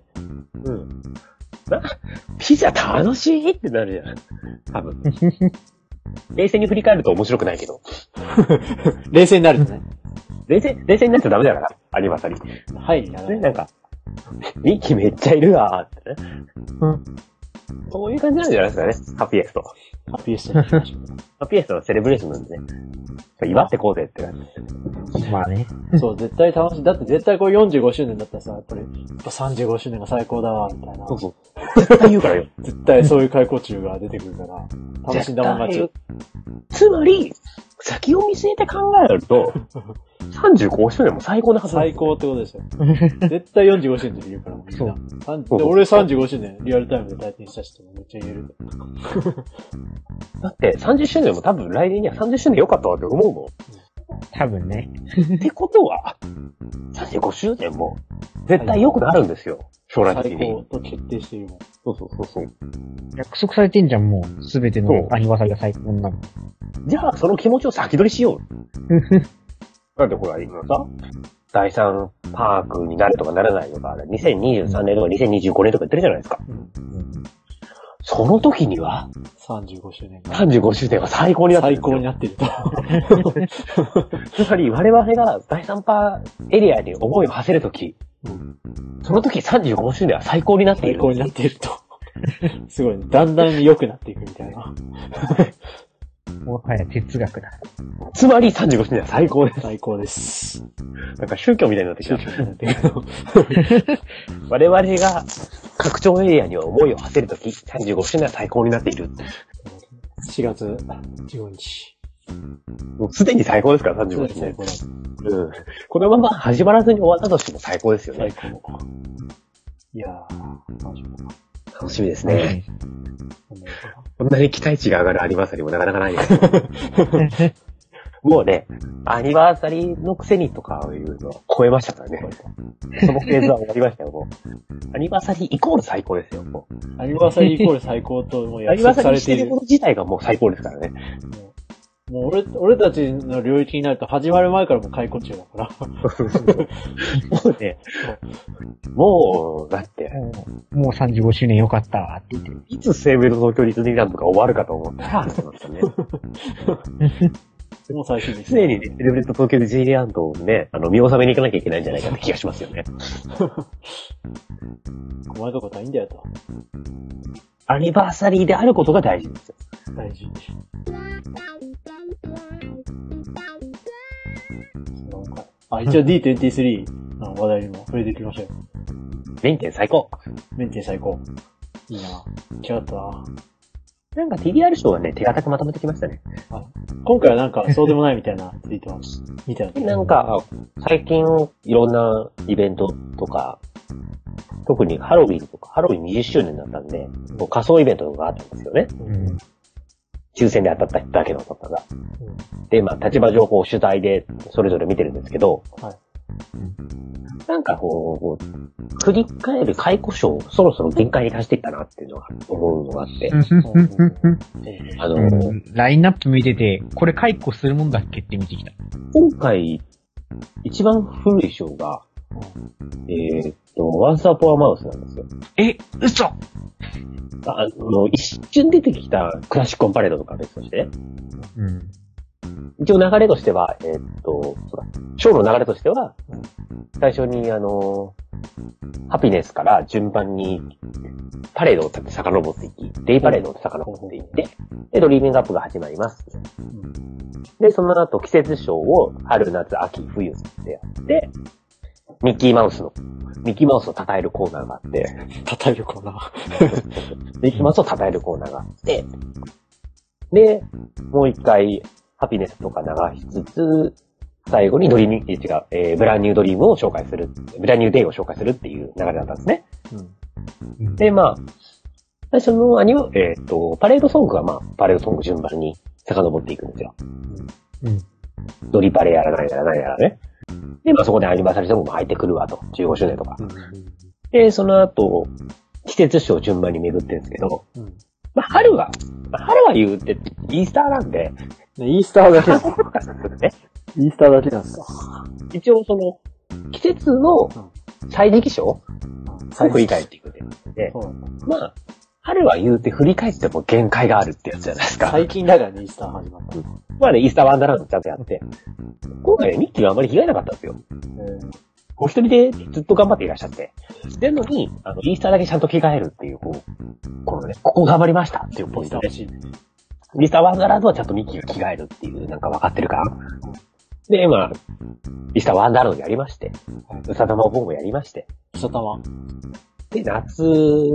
ピザ楽しいってなるじゃん。多分。冷静に振り返ると面白くないけど。 冷静になるとね。 冷静になっちゃダメだから、アニバーサリー。 はい、 なんか、ミッキーめっちゃいるわーってね。そういう感じなんじゃないですかね、ハッピーエスト。 ハッピーエスト。ハッピーエストはセレブレーションなんでね。祝ってこうぜって感じです。 まあね。 そう、絶対楽しい。だって絶対こう45周年だったらさ、やっぱ35周年が最高だわ、みたいな。 そう。絶対言うからよ。 絶対そういう開口中が出てくるから、楽しんだもん勝ち。 つまり、先を見据えて考えると、35周年も最高なはず。 最高ってことですよ。絶対45周年って言うから、みんな。で俺35周年リアルタイムで体験した人もめっちゃ言える。 だって30周年も多分来年には30周年良かったわって思うもん。 多分ね。 ってことは、35周年も絶対良くなるんですよ。将来的に。 最高と決定しているもん。 そう。 約束されてんじゃん、もう。すべてのアニバーサリーが最高になる。 じゃあ、その気持ちを先取りしよう。なんでほら、今さ、第3パークになるとかならないとか、2023年とか2025年とか言ってるじゃないですか。その時には、 35周年は最高になってる。 最高になってると。 つまり、我々が第3パーエリアに思いを馳せるとき、その時35周年は最高になっている。 最高になっていると。すごいね。だんだん良くなっていくみたいな。 もはや哲学だ。 つまり35周年は最高です。 最高です。 なんか宗教みたいになってきた。我々が拡張エリアに思いを馳せるとき、35周年は最高になっている。 4月15日。 もうすでに最高ですから、35周年。このまま始まらずに終わったとしても最高ですよね。 最高。いや楽しみですね。こんなに期待値が上がるアニバーサリーもなかなかないです。もうね、アニバーサリーのくせにとかいうのは超えましたからね。そのフェーズは終わりましたよ、もう。アニバーサリーイコール最高ですよ、もう。 アニバーサリーイコール最高ともう約束されている。 アニバーサリーしてること自体がもう最高ですからね。 もう俺たちの領域になると始まる前からもう解雇中だから。 もうね、もう、だって。 もう35周年良かったわって言って。 いつ西武の東京ディズニーランドが終わるかと思ったら、そうなんですよね。 もう最初に。 常にね、セレブレット東京ディズニーランドをね、見納めに行かなきゃいけないんじゃないかって気がしますよね。 細かいことはいいんだよと。 アニバーサリーであることが大事ですよ。 大事。一応 D23 の話題にも触れてきましたよ。 メンテ最高。 メンテ最高。いいな。違ったな。 なんか TDR 賞はね、手堅くまとめてきましたね。 今回はなんかそうでもないみたいなツイート見た。 なんか、最近いろんなイベントとか、特にハロウィンとか、ハロウィン20周年だったんで、仮想イベントとかあったんですよね。抽選で当たった人だけの方が。で、まあ、立場情報取材でそれぞれ見てるんですけど、なんかこう、振り返る解雇賞、そろそろ限界に達してきたなっていうのが思うのがあって、 ラインナップ見てて、これ解雇するもんだっけって見てきた。 今回、一番古い賞が、ワンサーポアマウスなんですよ。 嘘一瞬出てきたクラシックオンパレードとか別として、一応流れとしては、ショーの流れとしては、最初にハピネスから順番にパレードを遡っていき、デイパレードを遡っていって、で、ドリーミングアップが始まります。で、その後季節ショーを春、夏、秋、冬ってやって、ミッキーマウスを称えるコーナーがあって、 称えるコーナーミッキーマウスを称えるコーナーがあって、で、もう一回、ハピネスとか流しつつ、最後にブランニュードリームを紹介する、ブランニューデイを紹介するっていう流れだったんですね。で、まあ、最初のパレードソングはまあ、パレードソング順番に遡っていくんですよ。ドリパレやらないやらないやらね。で、まあそこでアニバーサリーソングも入ってくるわと。15周年とか。で、その後、季節賞順番に巡ってるんですけど、まあ春は言うて、イースターなんで、 イースターだけなんですか？イースターだけなんですか？ 一応季節の最時期賞を振り返っていくで、まあ、春は言うて振り返っても限界があるってやつじゃないですか。 最近だからね、イースター始まった。 まあね、イースターワンダーランドちゃんとやって、今回ね、ミッキーはあまり着替えなかったんですよ。お一人でずっと頑張っていらっしゃって。でのに、イースターだけちゃんと着替えるっていう、ここ頑張りましたっていうポイントで。イースターワンダーランドはちゃんとミッキーが着替えるっていう、なんか分かってるから。で、まあ、イースターワンダーランドやりまして、うさたまボンもやりまして。 うさたま。 で、夏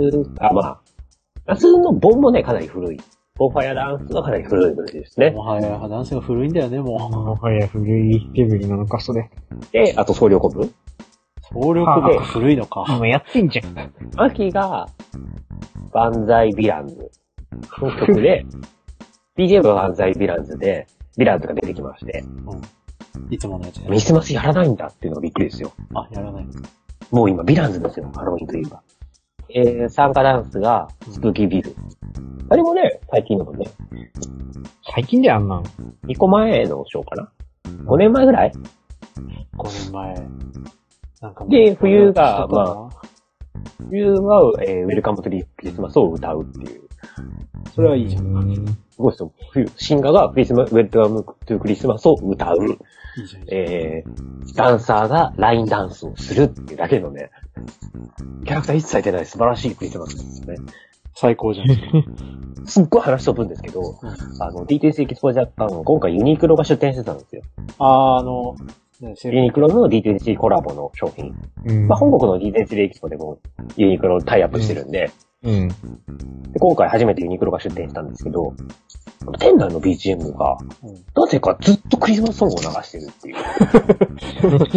のボンもね、かなり古い。ボンファイアダンスはかなり古い古いですね。 ボンファイアダンスが古いんだよね、もう。 ボンファイア古いレベルなのか、それ。 で、あと総量コブ。 総量コブが古いのか。 今やってんじゃん。 秋が、万歳ヴィランズの曲で、BGM が万歳ヴィランズで、ヴィランズが出てきまして。 いつものやつね。 ミスマスやらないんだっていうのがびっくりですよ。 やらない。 もう今、ヴィランズですよ、ハロウィンといえば。参加ダンスが、スプーキービル。あれもね、最近だもんね。 最近であんなの ?2 個前のショーかな ?5 年前ぐらい ?5 年前。なんかで、冬が、冬は、ウェルカムトゥクリスマスを歌うっていう。 それはいいじゃん。 すごいですよ。シンガーがウェルカムトゥクリスマスを歌う。 いいじゃん。 ダンサーがラインダンスをするっていうだけのね、キャラクター一切出ない素晴らしいクリスマスですね。 最高じゃん。 すっごい話飛ぶんですけど、DTS エキスポジャパン、今回ユニクロが出展してたんですよ。ユニクロの DTS コラボの商品。まあ、本国の DTS エキスポでもユニクロタイアップしてるんで、で今回初めてユニクロが出展したんですけど、店内の BGM が、なぜかずっとクリスマスソングを流してるっていう。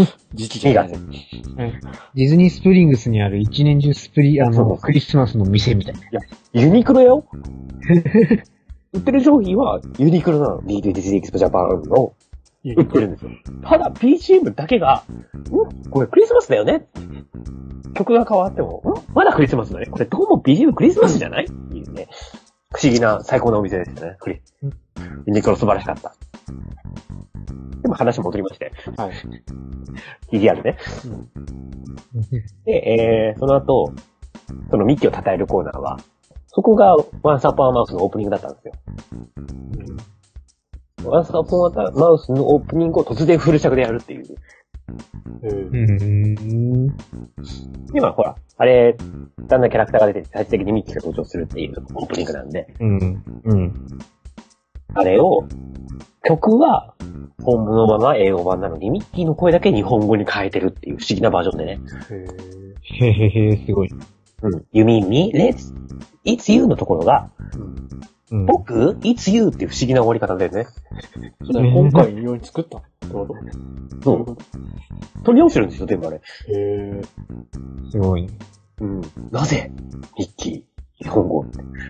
時期がね。 ディズニースプリングスにある一年中クリスマスの店みたいな。いや、ユニクロよ売ってる商品はユニクロなの。DTS エキスポジャパンの売ってるんですよ。ただ BGM だけが、これクリスマスだよね曲が変わっても、まだクリスマスだね。これどうも BGM クリスマスじゃないっていうね。不思議な最高なお店でしたね。ユニクロ素晴らしかった。でも話戻りまして。 はい。 TDR ね。で、その後、そのミッキーを称えるコーナーは、そこがワンサーパーマウスのオープニングだったんですよ。ワンサーパーマウスのオープニングを突然フル尺でやるっていう。今ほら、あれ、だんだんキャラクターが出て最終的にミッキーが登場するっていうオープニングなんで。 あれを、曲は本物のまま英語版なのに、ミッキーの声だけ日本語に変えてるっていう不思議なバージョンでね。 へへへ、すごい。 You mean me? It's you のところが、僕 ?It's you っていう不思議な終わり方だよね。 それ今回用に作ったってことそう。取り直してるんですよ、全部あれ。 すごい。 なぜミッキー、日本語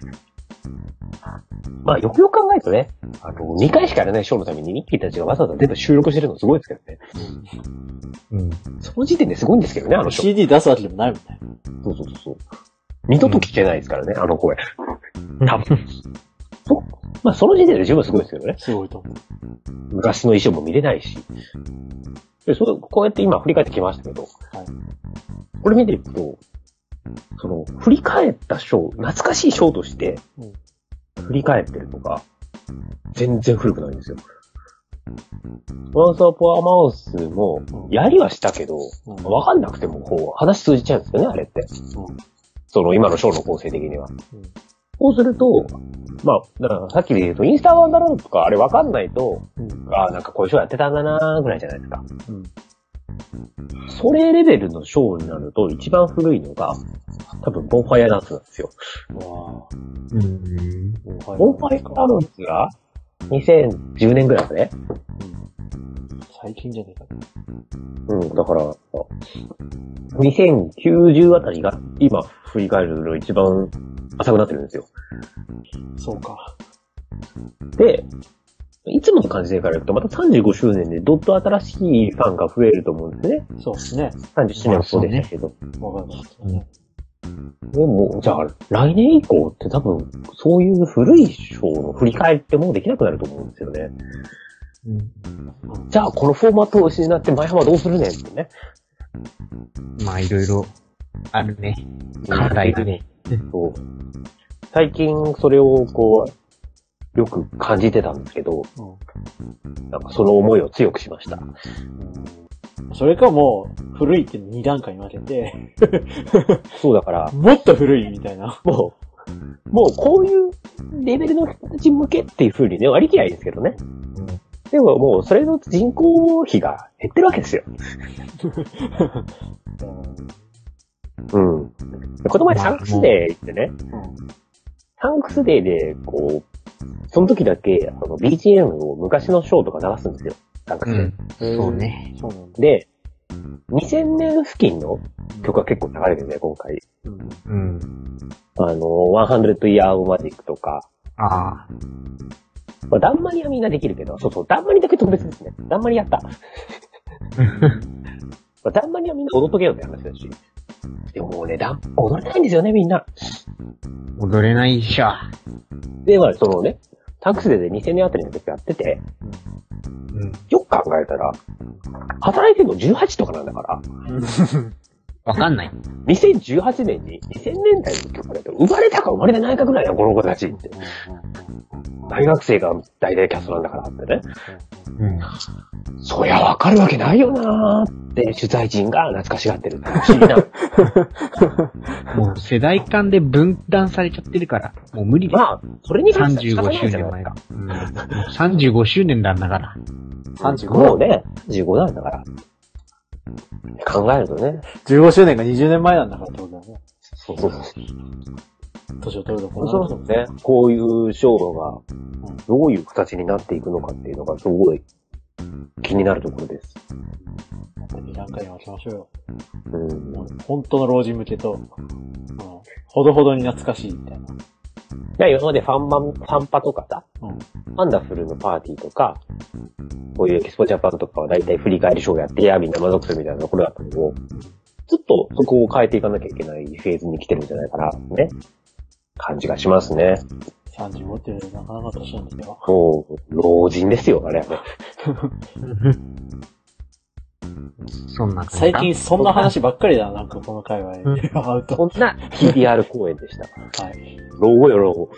まあ、よくよく考えるとね、2回しかやらないショーのためにミッキーたちがわざわざ全部収録してるのすごいですけどね。その時点ですごいんですけどね、あのショー。 CD 出すわけでもないもんね。 そう。二度と聞けないですからね、あの声。多分。まあ、その時点で十分すごいですけどね。 すごいと思う。 昔の衣装も見れないし。で、こうやって今振り返ってきましたけど、これ見ていくと、振り返ったショー、懐かしいショーとして、振り返ってるのが、全然古くないんですよ。ワンサーポアマウスも、やりはしたけど、わかんなくても、話通じちゃうんですよね、あれって。今のショーの構成的には。そうすると、まあ、だからさっきで言うと、インスタワンダローとかあれわかんないと、なんかこういうショーやってたんだなーぐらいじゃないですか。それレベルのショーになると、一番古いのが、多分、ボンファイアダンスなんですよ。ボンファイアダンスが、2010年ぐらいだね。 最近じゃねえか。 だから、2090あたりが、今、振り返るの一番浅くなってるんですよ。 そうか。 で、いつもの感じでからいくと、また35周年でどっと新しいファンが増えると思うんですね。 そうですね。 30周年もそうでしたけど。 わかりますね。 でも、じゃあ、来年以降って多分、そういう古いショーの振り返ってもうできなくなると思うんですよね。じゃあ、このフォーマットを失って前浜どうするねんってね。 まあ、いろいろ、あるね。課題がね。 最近、それをよく感じてたんですけど、なんかその思いを強くしました。 それかもう、古いって2段階に分けて、 そうだから、 もっと古いみたいな。 もうこういうレベルの人たち向けっていう風にね、割り切りゃいいですけどね。でももう、それの人口比が減ってるわけですよ。この前サンクスデー行ってね、サンクスデーで、その時だけ、BGM を昔のショーとか流すんですよ。サンクスデー。 そうね。 で、2000年付近の曲が結構流れてるね、今回。100 Year of Magic とか。まあ、ダンマリはみんなできるけど、ダンマリだけ特別ですね。ダンマリやった。まあ、ダンマリはみんな踊っとけよって話だし。でももうね、踊れないんですよね、みんな。 踊れないっしょ。 で、まあ、サンクスデーで2000年あたりの時やってて、よく考えたら、働いてるの18とかなんだから。 わかんない。 2018年に2000年代の曲だと、生まれたか生まれてないかぐらいだよ、この子たちって。大学生が大体キャストなんだからってね。そりゃわかるわけないよなーって取材陣が懐かしがってるって不思議な。 もう世代間で分断されちゃってるから、もう無理です。 まあ、それに関しては 35周年前か。35周年なんだから。 35もうね、15なんだから。考えるとね。 15周年が20年前なんだからってことだよね。 そう。 年を取るとそうね。こういうショーが、どういう形になっていくのかっていうのがすごい気になるところです。 2段階に分けましょうよ。本当の老人向けと、ほどほどに懐かしいみたいな。 今までファンパとかさ、ワンダフルのパーティーとか、こういうエキスポジャパンとかは大体振り返りショーやって、みんな満足するみたいなところだったのを、ずっとそこを変えていかなきゃいけないフェーズに来てるんじゃないかな、ね。感じがしますね。 35ってなかなか年なんですよ。 もう、老人ですよ、あれはね。 そんな感じ。 最近そんな話ばっかりだな、なんかこの界隈で会うと。 そんな TDR 公演でした。 はい。 老後よ、老後。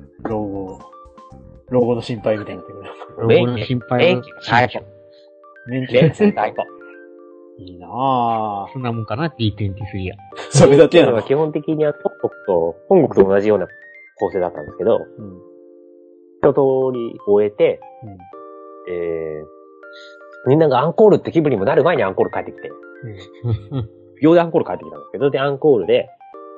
老後の心配みたいになってくる。 老後の心配は最高。 免許最高。 いいなぁ。 そんなもんかな、D23 や。 それだけなのは基本的には本国と同じような構成だったんですけど、 一通り終えて、みんながアンコールって気分にもなる前にアンコール帰ってきて、秒でアンコール帰ってきたんですけど、で、アンコールで、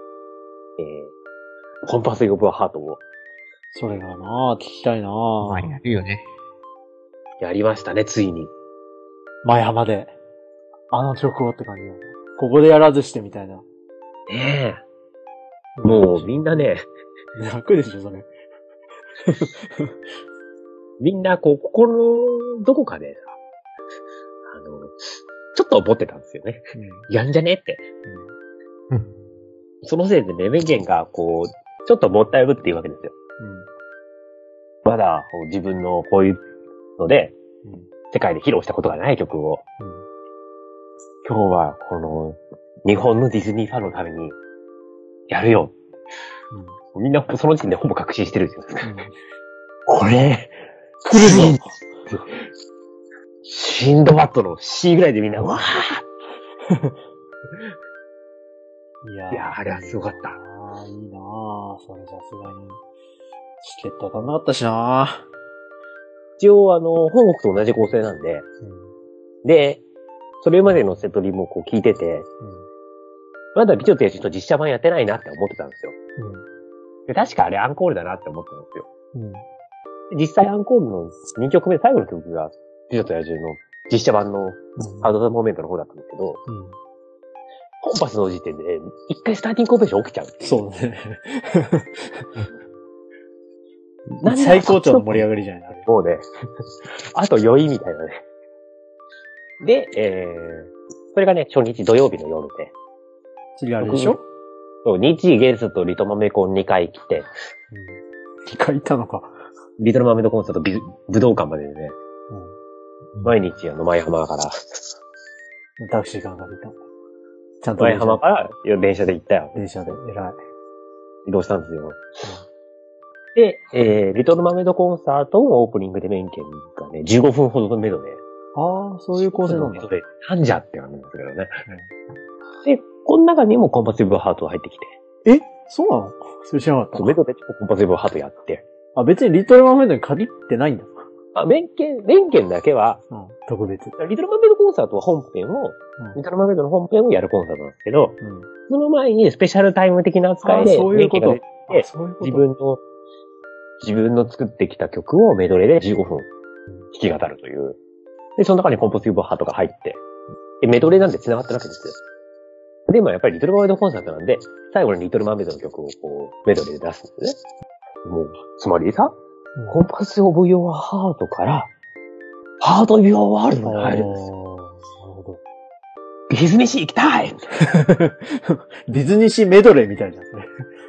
コンパス・オブ・ハートを。 それがなぁ、聞きたいなぁ。 まあ、やるよね。 やりましたね、ついに。 前浜で。あの直後って感じだよね。ここでやらずしてみたいな。 ねえ。もうみんなね、 楽でしょ、それ。 みんなこう、心のどこかでさ、ちょっと思ってたんですよね。やんじゃねって。そのせいでね、メゲンがこう、ちょっともったいぶっていうわけですよ。まだ自分のこういうので、世界で披露したことがない曲を、今日はこの日本のディズニーファンのためにやるよ。みんなその時点でほぼ確信してるんですよ。これ、来るぞシンドバッドの C ぐらいでみんな、わーいや、あれはすごかった。 いいなぁ。それさすがに。チケット当たんなかったしなぁ。 一応本国と同じ構成なんで、で、それまでのセトリもこう聞いてて、まだ美女と野獣と実写版やってないなって思ってたんですよ。で、確かあれアンコールだなって思ったんですよ。実際アンコールの2曲目、最後の曲が美女と野獣の実写版のハードモーメントの方だったんですけど、コンパスの時点で一回スターティングコンペーション起きちゃう。 そうね。最高潮の盛り上がりじゃない。 もうね、あと余韻みたいなね。で、それがね、初日土曜日の夜で。 次あれでしょ？ そう、日月とリトマメコン2回来て。 2回行ったのか。 リトルマメドコンサート武道館まででね。毎日前浜から。 タクシーが上がりた。ちゃんと。 前浜から電車で行ったよ。 電車で、偉い。 移動したんですよ。で、リトルマメドコンサートのオープニングでメイン券がね、15分ほどのメドで。 ああ、そういう構成なんだ。 なんじゃって感じですけどね。で、この中にもコンパティブルハートが入ってきて。 え？そうなの？それ知らなかった。 そう、メドでコンパティブルハートやって。 あ、別にリトルマーメイドに限ってないんだ。 メイン券だけは、 特別。 リトルマーメイドコンサートは本編を、リトルマーメイドの本編をやるコンサートなんですけど、その前にスペシャルタイム的な扱いで、 そういうこと。 自分の作ってきた曲をメドレーで15分弾き語るという。で、その中にコンポティブルハートが入って、で、メドレーなんで繋がってるわけですよ。でもやっぱりリトルマーメイドコンサートなんで、最後にリトルマーメイドの曲をこう、メドレーで出すんですね。もう、つまりさ、コンパスオブヨーハートから、ハートオブヨーワールドに入るんですよ。なるほど。ディズニーシー行きたいディズニーシーメドレーみたいじゃん、それ。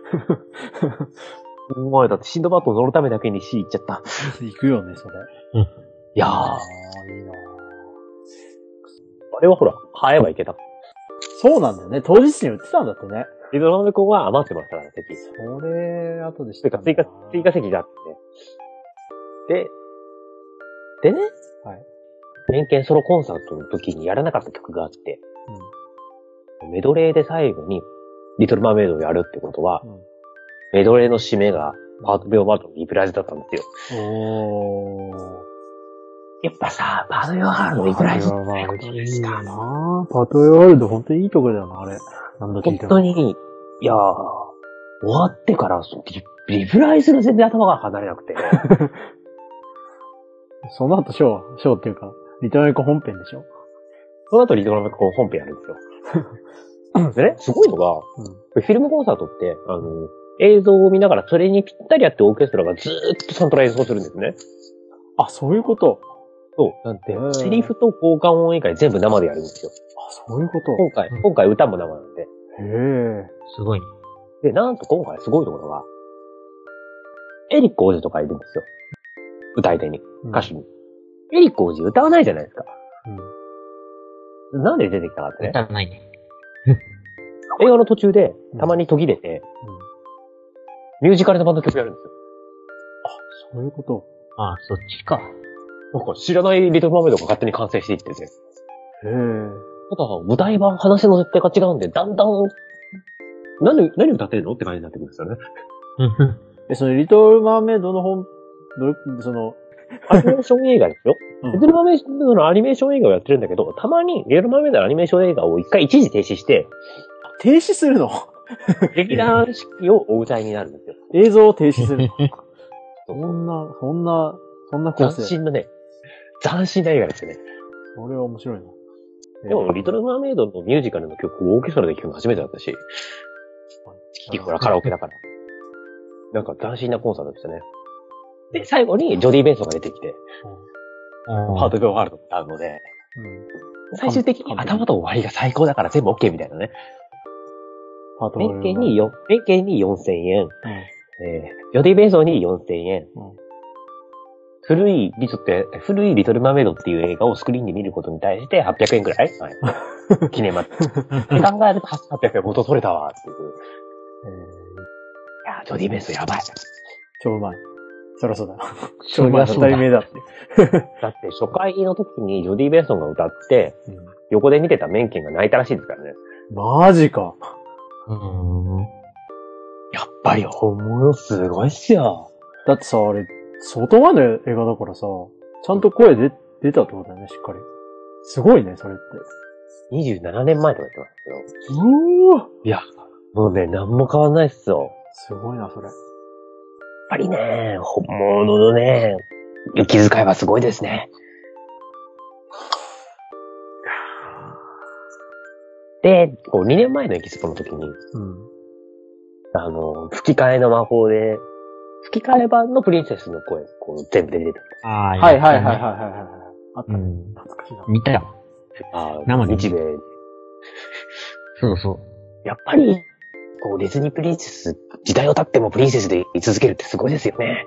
お前だってシンドバッドを乗るためだけにシー行っちゃった。 行くよね、それ。 いやー。いいなあれはほら、買えばいけた。 そうなんだよね。当日に売ってたんだってね。 リトルマメコンは余ってましたから、席。 それ、後で知った。追加席があって。でね。はい。メンケンソロコンサートの時にやらなかった曲があって。メドレーで最後に、リトルマーメイドをやるってことは、メドレーの締めが、パートビオワールドのリプライズだったんですよ。やっぱさ、パートビオワールドのリプライズってことですか。 パートビオワールド本当にいいとこだよな、あれ。なんだ聞いても。 本当に、いやー、終わってから、リプライズの全然頭が離れなくて。 その後ショーっていうか、リトルマメコン本編でしょ？ その後リトルマメコン本編やるんですよ。でね、すごいのが、フィルムコンサートって、映像を見ながらそれにぴったり合ってオーケストラがずーっとサントラ演奏するんですね。 あ、そういうこと？ そう。なんて、セリフと交換音以外全部生でやるんですよ。 あ、そういうこと？ 今回歌も生なんで。 へえ。 すごいね。 で、なんと今回すごいところが、エリック王子とかいるんですよ。歌い手に、歌手に。エリック王子歌わないじゃないですか。なんで出てきたかってね。 歌わないね。 映画の途中で、たまに途切れて、ミュージカルのバンド曲やるんですよ。 あ、そういうこと。 あ、そっちか。 なんか知らないリトルマーメイドが勝手に完成していってて。へぇただ、舞台版、話の設定が違うんで、だんだん、何歌ってんのって感じになってくるんですよね。 そのリトルマーメイドの本アニメーション映画ですよ。 うんリトルマーメイドのアニメーション映画をやってるんだけど、たまにリトルマーメイドのアニメーション映画を一回一時停止して、 停止するの劇団四季を追う体になるんですよ。 映像を停止するのそんな構成。 斬新な映画ですよね。 それは面白いな。 でも、リトルマーメイドのミュージカルの曲をオーケストラで聴くの初めてだったし、ほら、カラオケだから。なんか斬新なコンサートでしたね。で、最後にジョディ・ベンソンが出てきて、ハート・ゴー・ハールドって歌うので、最終的に頭と終わりが最高だから全部 OK みたいなね。弁慶に4000円、ジョディ・ベンソンに4000円、古いリトルマーメイドっていう映画をスクリーンで見ることに対して800円くらい、はい、記念まで。考えると800円元取れたわ、っていう。いや、ジョディ・ベンソンやばい。 超うまい。そりゃそうだ。超うまい当たり前だって。 だって初回の時にジョディ・ベンソンが歌って、横で見てたメンケンが泣いたらしいですからね。 マジか。 やっぱり本物すごいっすよ。 だってさ、あれ、相当前の映画だからさ、ちゃんと声出たってことだよね、しっかり。すごいね、それって。 27年前とか言ってますけど。いや、もうね、なんも変わんないっすよ。 すごいな、それ。 やっぱりね、本物のね、気遣いはすごいですね。で、2年前のエキスポの時に、吹き替えの魔法で、吹き替え版のプリンセスの声、全部で出てた。 はい。あったね。懐かしいな。 見たよ。 生で。日米。 そうそう。 やっぱり、ディズニープリンセス、時代を経ってもプリンセスで居続けるってすごいですよね。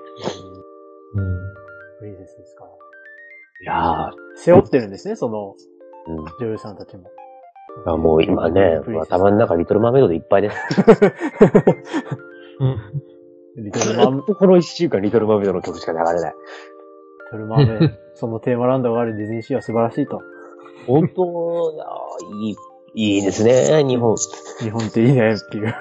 プリンセスですから。 いや背負ってるんですね、その、女優さんたちも。 もう今ね、頭の中リトルマーメイドでいっぱいです。この1週間リトルマーメイドの曲しか流れない。 リトルマーメイド、そのテーマランドがあるディズニーシーは素晴らしいと。 本当、いいですね、日本。 日本っていいねっていう。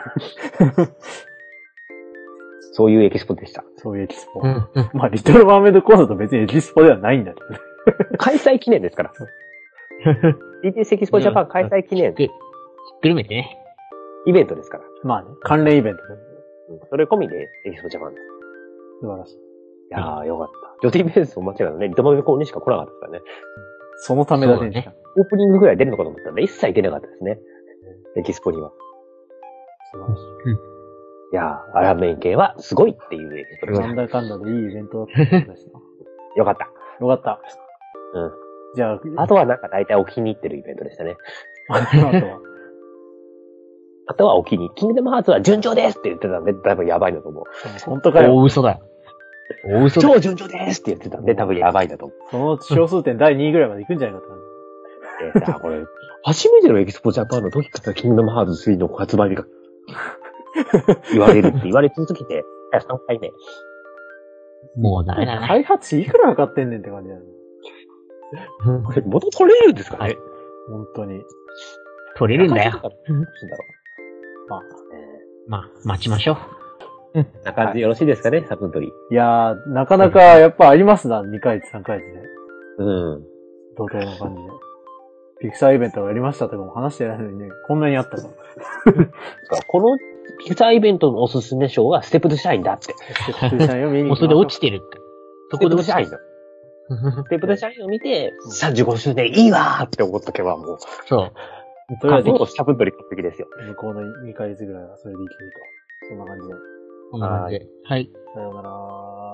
そういうエキスポでした。 そういうエキスポ。まあ、リトルマーメイドコンサート別にエキスポではないんだけど。 開催記念ですから。DTS エキスポジャパン開催記念。 グルメでね。 イベントですから。 まあね、関連イベントで。 それ込みでエキスポジャパンです。 素晴らしい。いやー、よかった。ジョディ・ベンソン間違いないね。リトマーメイドコンにしか来なかったですからね。 そのためだけにね。 オープニングぐらい出るのかと思ったら一切出なかったですね。エキスポには。 素晴らしい。 いやー、アラメン系はすごいっていうエキスポでした。 なんだかんだでいいイベントだったんですな。 よかった。 よかった。じゃあ、 あとはなんか大体お気に入ってるイベントでしたね。あとはお気に入り。キングダムハーツは順調ですって言ってたんで、多分やばいんだと思う。 本当かよ。 大嘘だ。大嘘だ。 超順調ですって言ってたんで、多分やばいんだと思う。 その小数点第2位ぐらいまで行くんじゃないかと。 さあ、これ、初めてのエキスポジャパンの時からキングダムハーツ3の発売日が言われるって言われ続けて、3回目。 もうダメだね。 開発費いくらかかってんねんって感じだよね。 これ元取れるんですかね？ 本当に。 取れるんだよ。まあ、待ちましょう。 な感じでよろしいですかね、サプントリー。 いやー、なかなかやっぱありますな、2回、3回で。怒涛の感じで。ピクサーイベントをやりましたとかも話してないのにね、こんなにあったの。 このピクサーイベントのおすすめ賞はステップドシャインだって。 ステップドシャインを見にもうそれで落ちてるって。 そこで落ちてる。ステップドシャインを見て、35周年いいわーって思っとけばもう。 そう。 とりあえず、 サプントリー完璧ですよ。 向こうの2ヶ月ぐらいはそれでいけると。そんな感じで。 こんな感じで。はい。 さようなら。